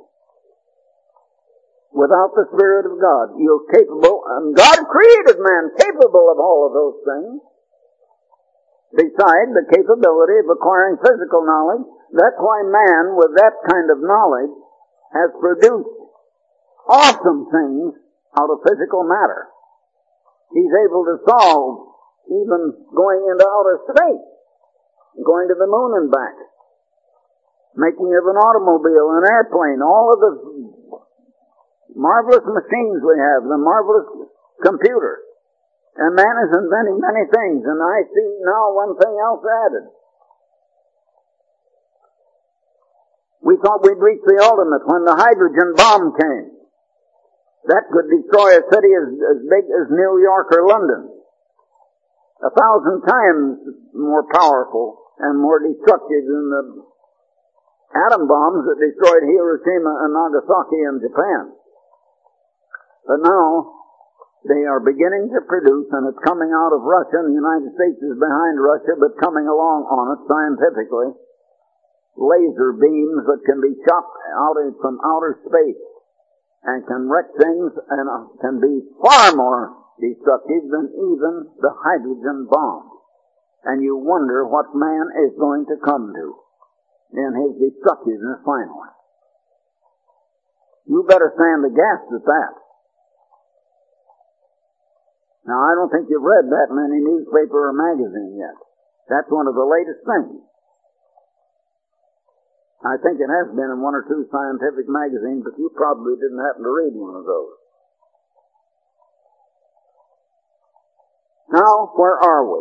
Speaker 1: Without the Spirit of God, you're capable, and God created man capable of all of those things. Besides the capability of acquiring physical knowledge, that's why man with that kind of knowledge has produced awesome things out of physical matter. He's able to solve even going into outer space, going to the moon and back, making of an automobile, an airplane, all of the marvelous machines we have, the marvelous computer. And man is inventing many things, and I see now one thing else added. We thought we'd reached the ultimate when the hydrogen bomb came. That could destroy a city as big as New York or London. 1,000 times more powerful and more destructive than the atom bombs that destroyed Hiroshima and Nagasaki in Japan. But now, they are beginning to produce, and it's coming out of Russia, and the United States is behind Russia, but coming along on it scientifically, laser beams that can be shot out from outer space and can wreck things and can be far more destructive than even the hydrogen bomb. And you wonder what man is going to come to in his destructiveness finally. You better stand aghast at that. Now, I don't think you've read that in any newspaper or magazine yet. That's one of the latest things. I think it has been in one or two scientific magazines, but you probably didn't happen to read one of those. Now, where are we?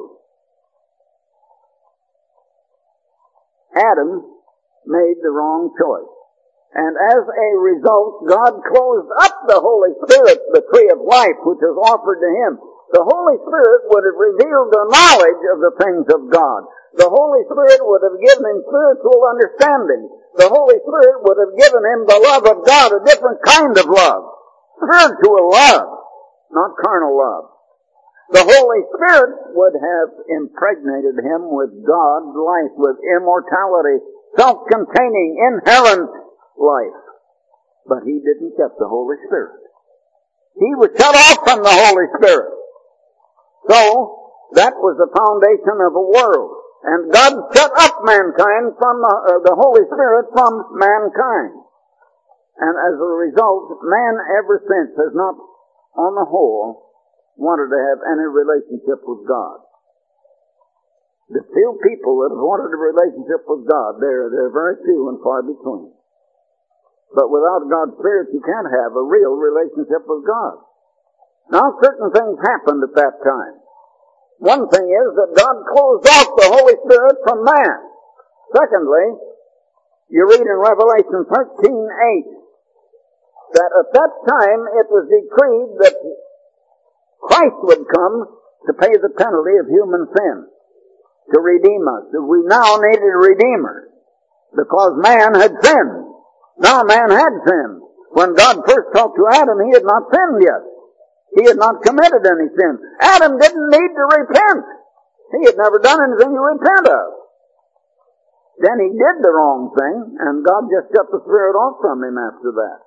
Speaker 1: Adam made the wrong choice. And as a result, God closed up the Holy Spirit, the tree of life, which was offered to him. The Holy Spirit would have revealed the knowledge of the things of God. The Holy Spirit would have given him spiritual understanding. The Holy Spirit would have given him the love of God, a different kind of love. Spiritual love, not carnal love. The Holy Spirit would have impregnated him with God's life, with immortality, self-containing, inherent life. But he didn't get the Holy Spirit. He was shut off from the Holy Spirit. So, that was the foundation of a world. And God shut up mankind from the Holy Spirit from mankind. And as a result, man ever since has not, on the whole, wanted to have any relationship with God. The few people that have wanted a relationship with God, they're very few and far between. But without God's Spirit, you can't have a real relationship with God. Now, certain things happened at that time. One thing is that God closed off the Holy Spirit from man. Secondly, you read in Revelation 13:8 that at that time it was decreed that Christ would come to pay the penalty of human sin, to redeem us. We now needed a Redeemer because man had sinned. Now man had sinned. When God first talked to Adam, he had not sinned yet. He had not committed any sin. Adam didn't need to repent. He had never done anything to repent of. Then he did the wrong thing, and God just shut the Spirit off from him after that.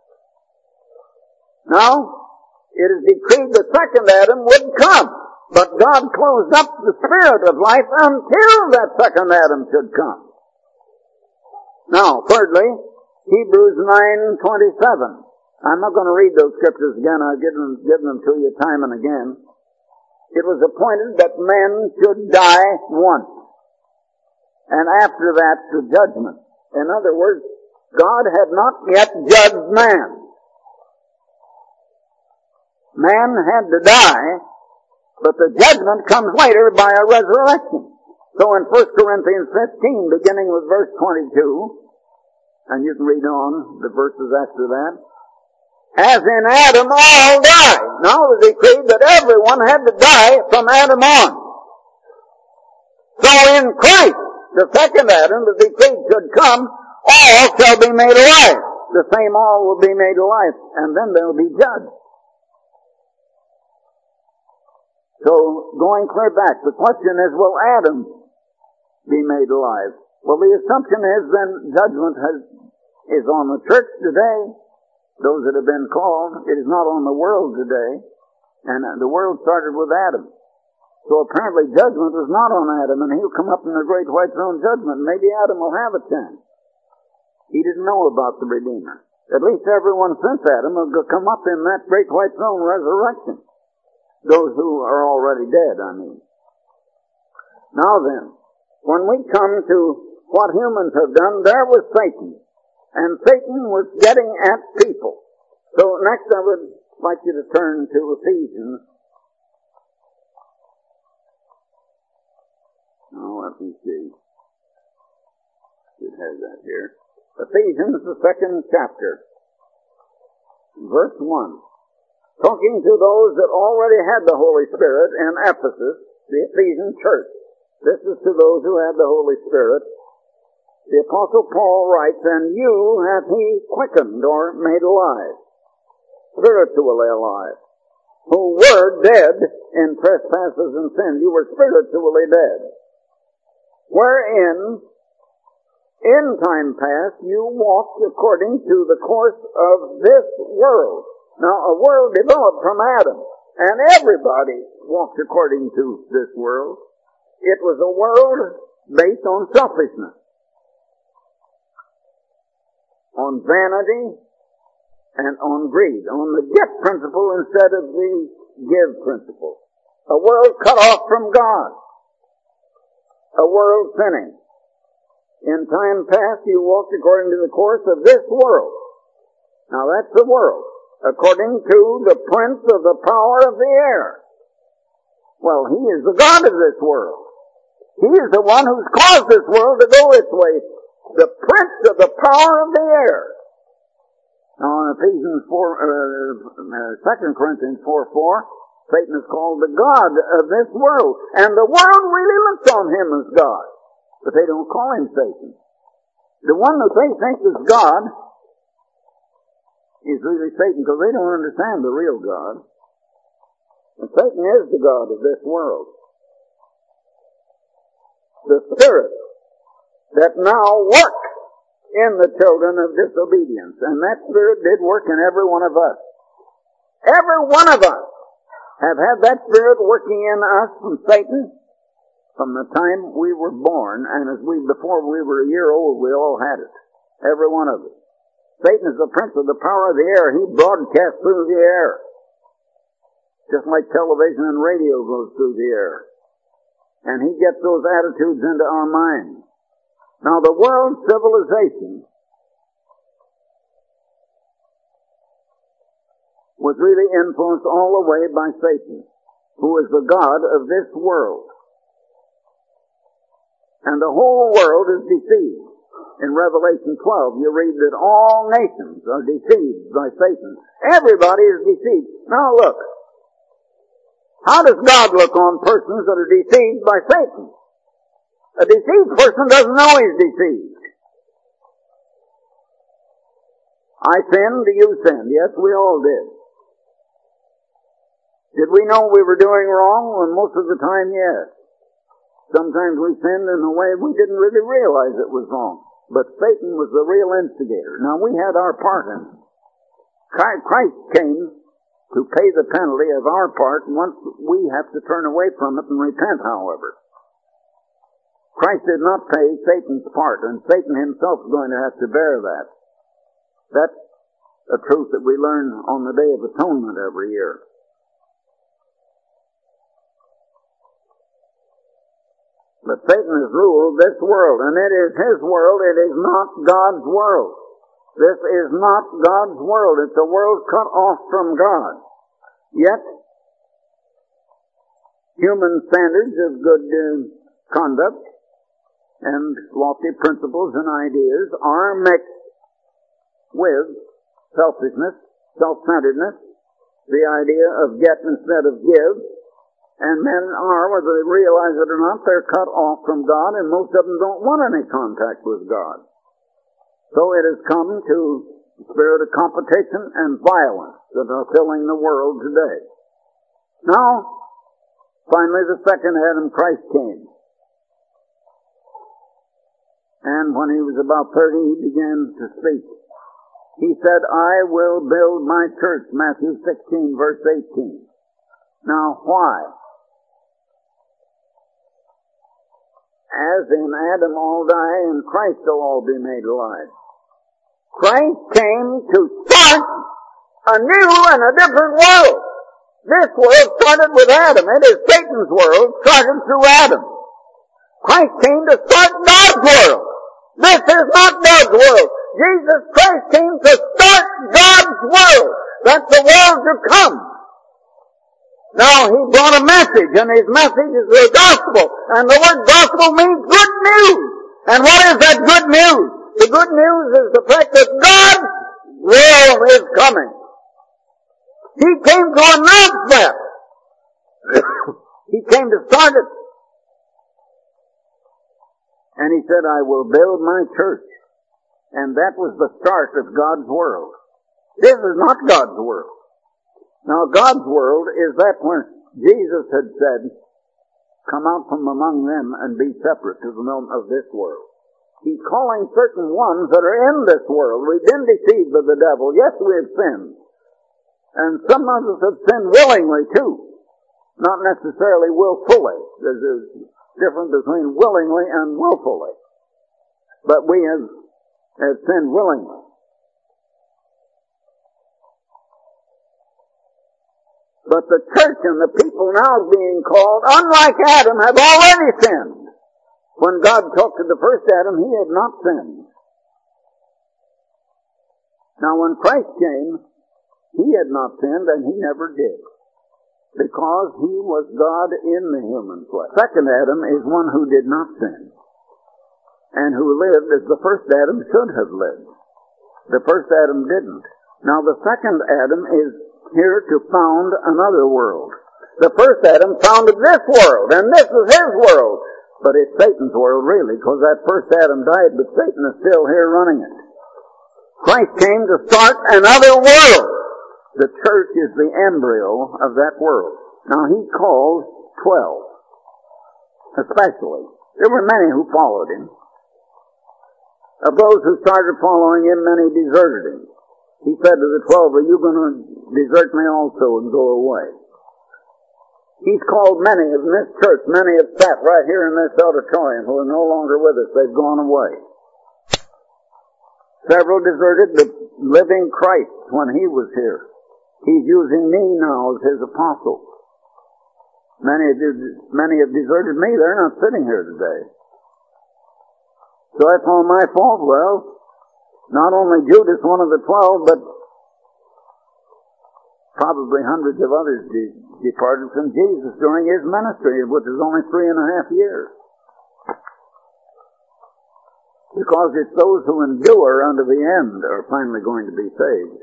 Speaker 1: Now, it is decreed the second Adam would come, but God closed up the Spirit of life until that second Adam should come. Now, thirdly, Hebrews 9:27. I'm not going to read those scriptures again. I've given them to you time and again. It was appointed that men should die once, and after that the judgment. In other words, God had not yet judged man. Man had to die, but the judgment comes later by a resurrection. So in 1 Corinthians 15, beginning with verse 22, and you can read on the verses after that, as in Adam all died. Now it was decreed that everyone had to die from Adam on. So in Christ, the second Adam, the decreed should come, all shall be made alive. The same all will be made alive, and then they'll be judged. So, going clear back, the question is, will Adam be made alive? Well, the assumption is then judgment is on the church today, those that have been called. It is not on the world today, and the world started with Adam. So apparently judgment is not on Adam, and he'll come up in the great white throne judgment. Maybe Adam will have a chance. He didn't know about the Redeemer. At least everyone since Adam will come up in that great white throne resurrection. Those who are already dead, I mean. Now then, when we come to what humans have done, there was Satan. And Satan was getting at people. So next I would like you to turn to Ephesians. Now let me see. Should have that here. Ephesians, the 2nd chapter. Verse 1. Talking to those that already had the Holy Spirit in Ephesus, the Ephesian church. This is to those who had the Holy Spirit. The Apostle Paul writes, and you hath he quickened or made alive, spiritually alive, who were dead in trespasses and sins. You were spiritually dead. Wherein, in time past, you walked according to the course of this world. Now, a world developed from Adam, and everybody walked according to this world. It was a world based on selfishness, on vanity, and on greed, on the get principle instead of the give principle. A world cut off from God, a world sinning. In time past, you walked according to the course of this world. Now, that's the world. According to the prince of the power of the air. Well, he is the God of this world. He is the one who's caused this world to go its way. The prince of the power of the air. Now in Ephesians 2 Corinthians 4:4, Satan is called the God of this world. And the world really looks on him as God. But they don't call him Satan. The one that they think is God is really Satan, because they don't understand the real God. And Satan is the God of this world. The Spirit that now works in the children of disobedience. And that Spirit did work in every one of us. Every one of us have had that Spirit working in us from Satan from the time we were born, and before we were a year old, we all had it. Every one of us. Satan is the prince of the power of the air. He broadcasts through the air. just like television and radio goes through the air. And he gets those attitudes into our minds. Now the world civilization was really influenced all the way by Satan, who is the god of this world. And the whole world is deceived. In Revelation 12, you read that all nations are deceived by Satan. Everybody is deceived. Now look, how does God look on persons that are deceived by Satan? A deceived person doesn't know he's deceived. I sinned, you sinned. Yes, we all did. Did we know we were doing wrong? Well, most of the time, yes. Sometimes we sinned in a way we didn't really realize it was wrong. But Satan was the real instigator. Now, we had our part in it. Christ came to pay the penalty of our part once we have to turn away from it and repent, however. Christ did not pay Satan's part, and Satan himself is going to have to bear that. That's a truth that we learn on the Day of Atonement every year. But Satan has ruled this world, and it is his world, it is not God's world. This is not God's world. It's a world cut off from God. Yet, human standards of good conduct and lofty principles and ideas are mixed with selfishness, self-centeredness, the idea of get instead of give. And men are, whether they realize it or not, they're cut off from God, and most of them don't want any contact with God. So it has come to the spirit of competition and violence that are filling the world today. Now, finally, the second Adam, Christ, came. And when he was about 30, he began to speak. He said, I will build my church, Matthew 16, verse 18. Now, why? As in Adam all die, and Christ will all be made alive. Christ came to start a new and a different world. This world started with Adam. It is Satan's world, started through Adam. Christ came to start God's world. This is not God's world. Jesus Christ came to start God's world. That's the world to come. Now, he brought a message, and his message is the gospel. And the word gospel means good news. And what is that good news? The good news is the fact that God's world is coming. He came to announce that. He came to start it. And he said, I will build my church. And that was the start of God's world. This is not God's world. Now, God's world is that where Jesus had said, come out from among them and be separate to the known of this world. He's calling certain ones that are in this world. We've been deceived by the devil. Yes, we have sinned. And some of us have sinned willingly too. Not necessarily willfully. There's a difference between willingly and willfully. But we have sinned willingly. But the church and the people now being called, unlike Adam, have already sinned. When God talked to the first Adam, he had not sinned. Now when Christ came, he had not sinned, and he never did. Because he was God in the human flesh. Second Adam is one who did not sin. And who lived as the first Adam should have lived. The first Adam didn't. Now the second Adam is here to found another world. The first Adam founded this world, and this is his world. But it's Satan's world, really, because that first Adam died, but Satan is still here running it. Christ came to start another world. The church is the embryo of that world. Now, he called 12, especially. There were many who followed him. Of those who started following him, many deserted him. He said to the 12, are you going to desert me also and go away? He's called many in this church. Many have sat right here in this auditorium who are no longer with us. They've gone away. Several deserted the living Christ when he was here. He's using me now as his apostle. Many have deserted me. They're not sitting here today. So that's all my fault. Well, not only Judas, one of the 12, but probably hundreds of others departed from Jesus during his ministry, which was only 3.5 years. Because it's those who endure unto the end are finally going to be saved.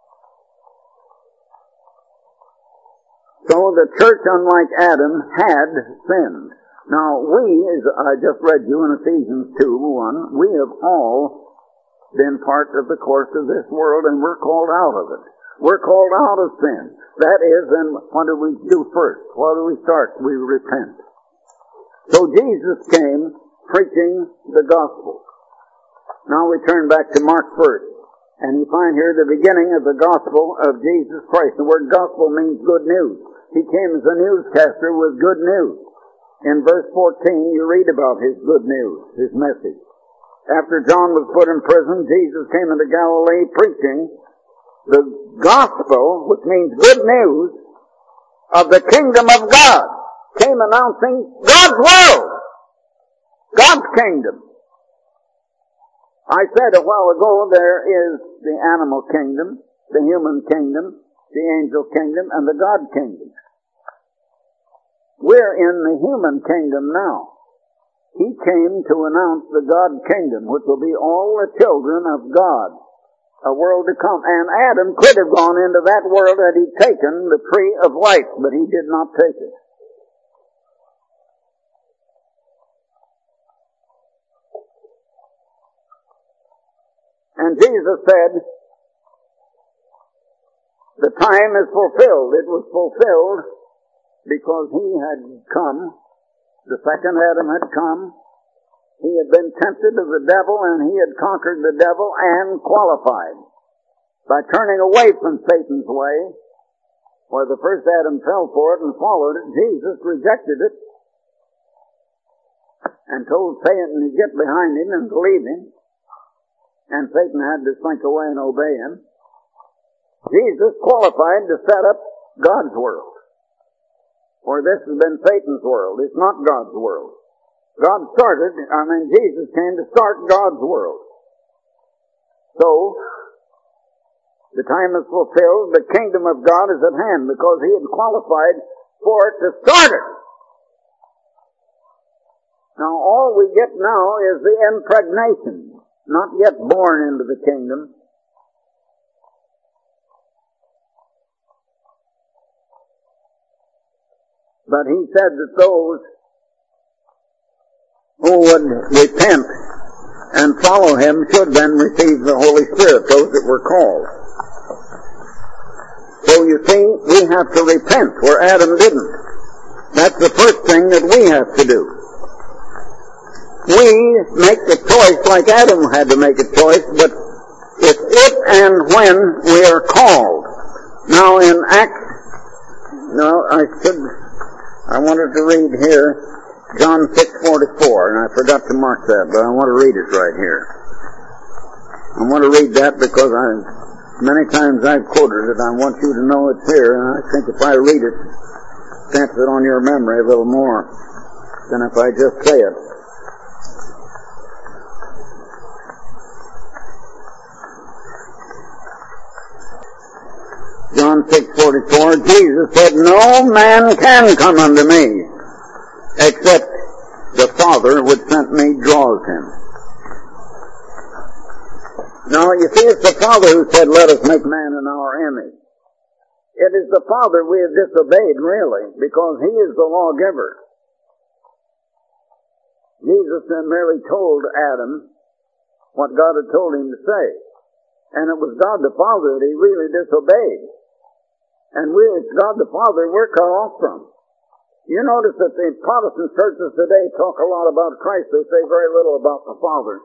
Speaker 1: So the church, unlike Adam, had sinned. Now we, as I just read you in Ephesians 2:1, we have all been part of the course of this world, and we're called out of it. We're called out of sin. That is, then what do we do first? What do we start? We repent. So Jesus came preaching the gospel. Now we turn back to Mark 1st, and you find here the beginning of the gospel of Jesus Christ. The word gospel means good news. He came as a newscaster with good news. In verse 14, you read about his good news, his message. After John was put in prison, Jesus came into Galilee preaching the gospel, which means good news, of the kingdom of God. Came announcing God's world, God's kingdom. I said a while ago there is the animal kingdom, the human kingdom, the angel kingdom, and the God kingdom. We're in the human kingdom now. He came to announce the God kingdom, which will be all the children of God, a world to come. And Adam could have gone into that world had he taken the tree of life, but he did not take it. And Jesus said, the time is fulfilled. It was fulfilled because he had come, the second Adam had come, he had been tempted of the devil, and he had conquered the devil and qualified. By turning away from Satan's way, where the first Adam fell for it and followed it, Jesus rejected it and told Satan to get behind him and believe him, and Satan had to slink away and obey him. Jesus qualified to set up God's world. For this has been Satan's world. It's not God's world. Jesus came to start God's world. So, the time is fulfilled. The kingdom of God is at hand because he had qualified for it to start it. Now, all we get now is the impregnation, not yet born into the kingdom. But he said that those who would repent and follow him should then receive the Holy Spirit, those that were called. So you see, we have to repent where Adam didn't. That's the first thing that we have to do. We make the choice like Adam had to make a choice, but it's if and when we are called. Now in Acts, I wanted to read here John 6:44, and I forgot to mark that, but I want to read it right here. I want to read that because many times I've quoted it. I want you to know it's here, and I think if I read it, stamps it on your memory a little more than if I just say it. John 6:44, Jesus said, no man can come unto me, except the Father which sent me draws him. Now, you see, it's the Father who said, let us make man in our image. It is the Father we have disobeyed, really, because he is the lawgiver. Jesus merely told Adam what God had told him to say. And it was God the Father that he really disobeyed. And it's God the Father we're cut off from. You notice that the Protestant churches today talk a lot about Christ. They say very little about the Father.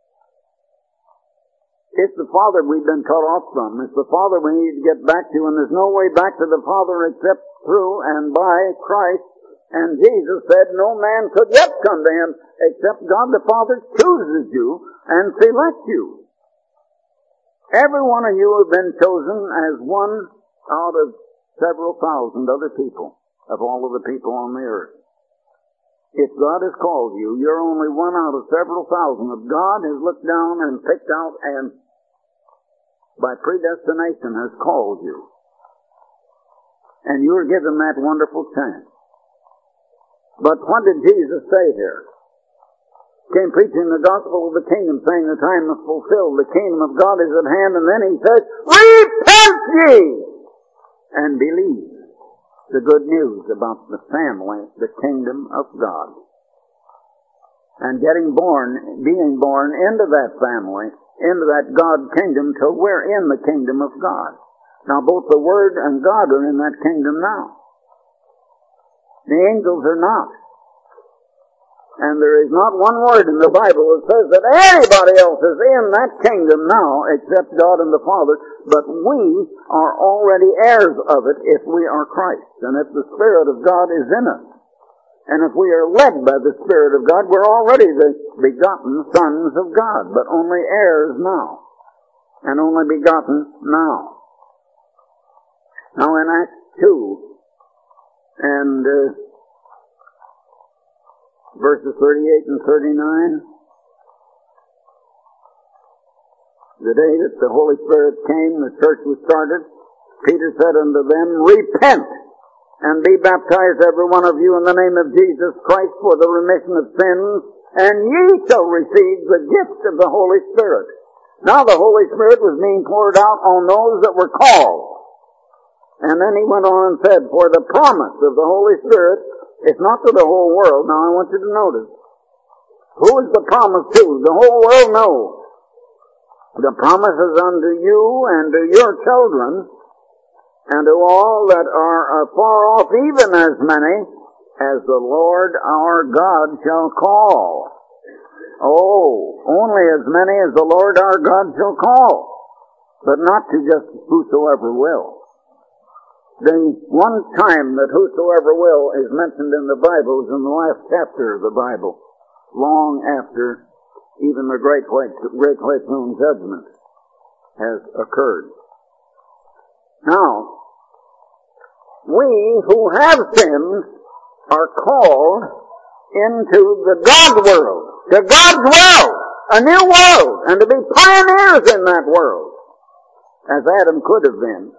Speaker 1: It's the Father we've been cut off from. It's the Father we need to get back to, and there's no way back to the Father except through and by Christ. And Jesus said no man could yet come to him except God the Father chooses you and selects you. Every one of you have been chosen as one out of several thousand other people, of all of the people on the earth. If God has called you, you're only one out of several thousand. If God has looked down and picked out and by predestination has called you, and you're given that wonderful chance. But what did Jesus say here? Came preaching the gospel of the kingdom, saying the time is fulfilled, the kingdom of God is at hand, and then he says, repent ye and believe the good news about the family, the kingdom of God. And being born into that family, into that God kingdom, till we're in the kingdom of God. Now both the Word and God are in that kingdom now. The angels are not. And there is not one word in the Bible that says that anybody else is in that kingdom now except God and the Father, but we are already heirs of it if we are Christ, and if the Spirit of God is in us. And if we are led by the Spirit of God, we're already the begotten sons of God, but only heirs now, and only begotten now. Now in Acts 2, and verses 38 and 39. The day that the Holy Spirit came, the church was started. Peter said unto them, repent and be baptized every one of you in the name of Jesus Christ for the remission of sins, and ye shall receive the gift of the Holy Spirit. Now the Holy Spirit was being poured out on those that were called. And then he went on and said, for the promise of the Holy Spirit, it's not to the whole world. Now I want you to notice. Who is the promise to? The whole world? No. The promise is unto you and to your children and to all that are afar off, even as many as the Lord our God shall call. Oh, only as many as the Lord our God shall call, but not to just whosoever will. The one time that whosoever will is mentioned in the Bible is in the last chapter of the Bible, long after even the Great White Throne Judgment has occurred. Now, we who have sinned are called into the God world, to God's world, a new world, and to be pioneers in that world, as Adam could have been.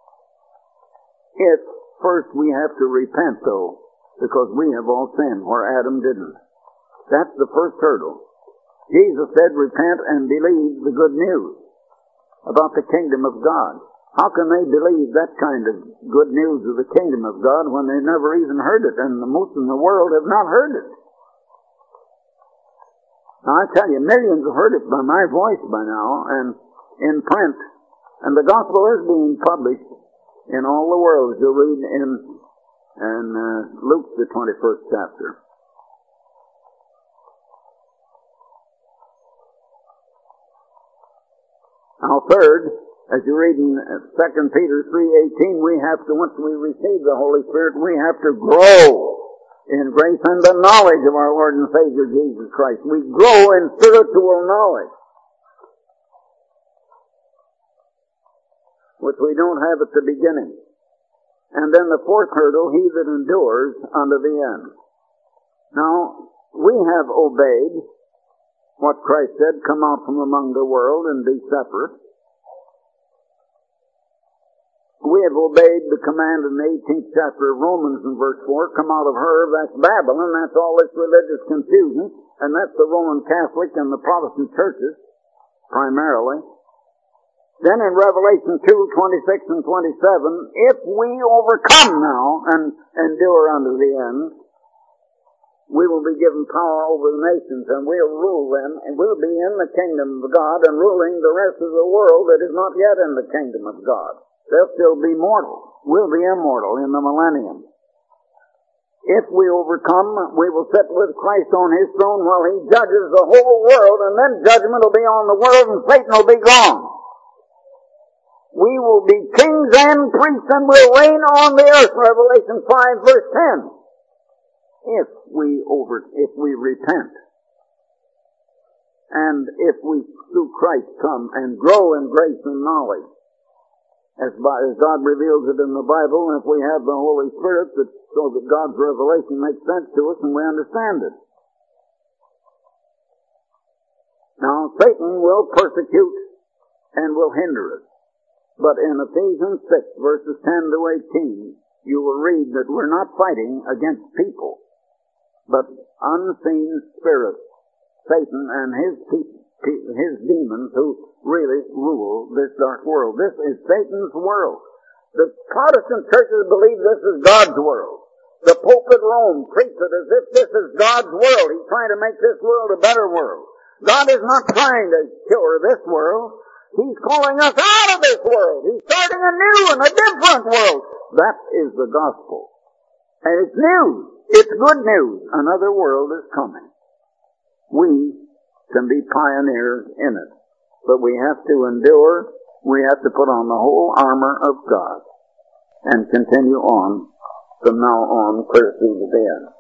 Speaker 1: If first we have to repent, though, because we have all sinned where Adam didn't. That's the first hurdle. Jesus said, repent and believe the good news about the kingdom of God. How can they believe that kind of good news of the kingdom of God when they never even heard it, and most in the world have not heard it? Now I tell you, millions have heard it by my voice by now, and in print, and the gospel is being published in all the world, as you'll read in Luke, the 21st chapter. Now third, as you read in 2 Peter 3:18, we have to, once we receive the Holy Spirit, we have to grow in grace and the knowledge of our Lord and Savior Jesus Christ. We grow in spiritual knowledge, which we don't have at the beginning. And then the fourth hurdle, he that endures unto the end. Now, we have obeyed what Christ said, come out from among the world and be separate. We have obeyed the command in the 18th chapter of Romans in verse 4, come out of her, that's Babylon, that's all this religious confusion, and that's the Roman Catholic and the Protestant churches, primarily. Then in Revelation 2:26 and 27, if we overcome now and endure unto the end, we will be given power over the nations, and we'll rule them, and we'll be in the kingdom of God and ruling the rest of the world that is not yet in the kingdom of God. They'll still be mortal. We'll be immortal in the millennium. If we overcome, we will sit with Christ on His throne while He judges the whole world, and then judgment will be on the world and Satan will be gone. We will be kings and priests and will reign on the earth, Revelation 5 verse 10. If we repent. And if we, through Christ, come and grow in grace and knowledge. as God reveals it in the Bible, and if we have the Holy Spirit, so that God's revelation makes sense to us and we understand it. Now, Satan will persecute and will hinder us. But in Ephesians 6, verses 10 to 18, you will read that we're not fighting against people, but unseen spirits, Satan and his demons who really rule this dark world. This is Satan's world. The Protestant churches believe this is God's world. The Pope at Rome treats it as if this is God's world. He's trying to make this world a better world. God is not trying to cure this world. He's calling us out of this world. He's starting a new and a different world. That is the gospel. And it's news. It's good news. Another world is coming. We can be pioneers in it. But we have to endure. We have to put on the whole armor of God and continue on from now on, clear through the end.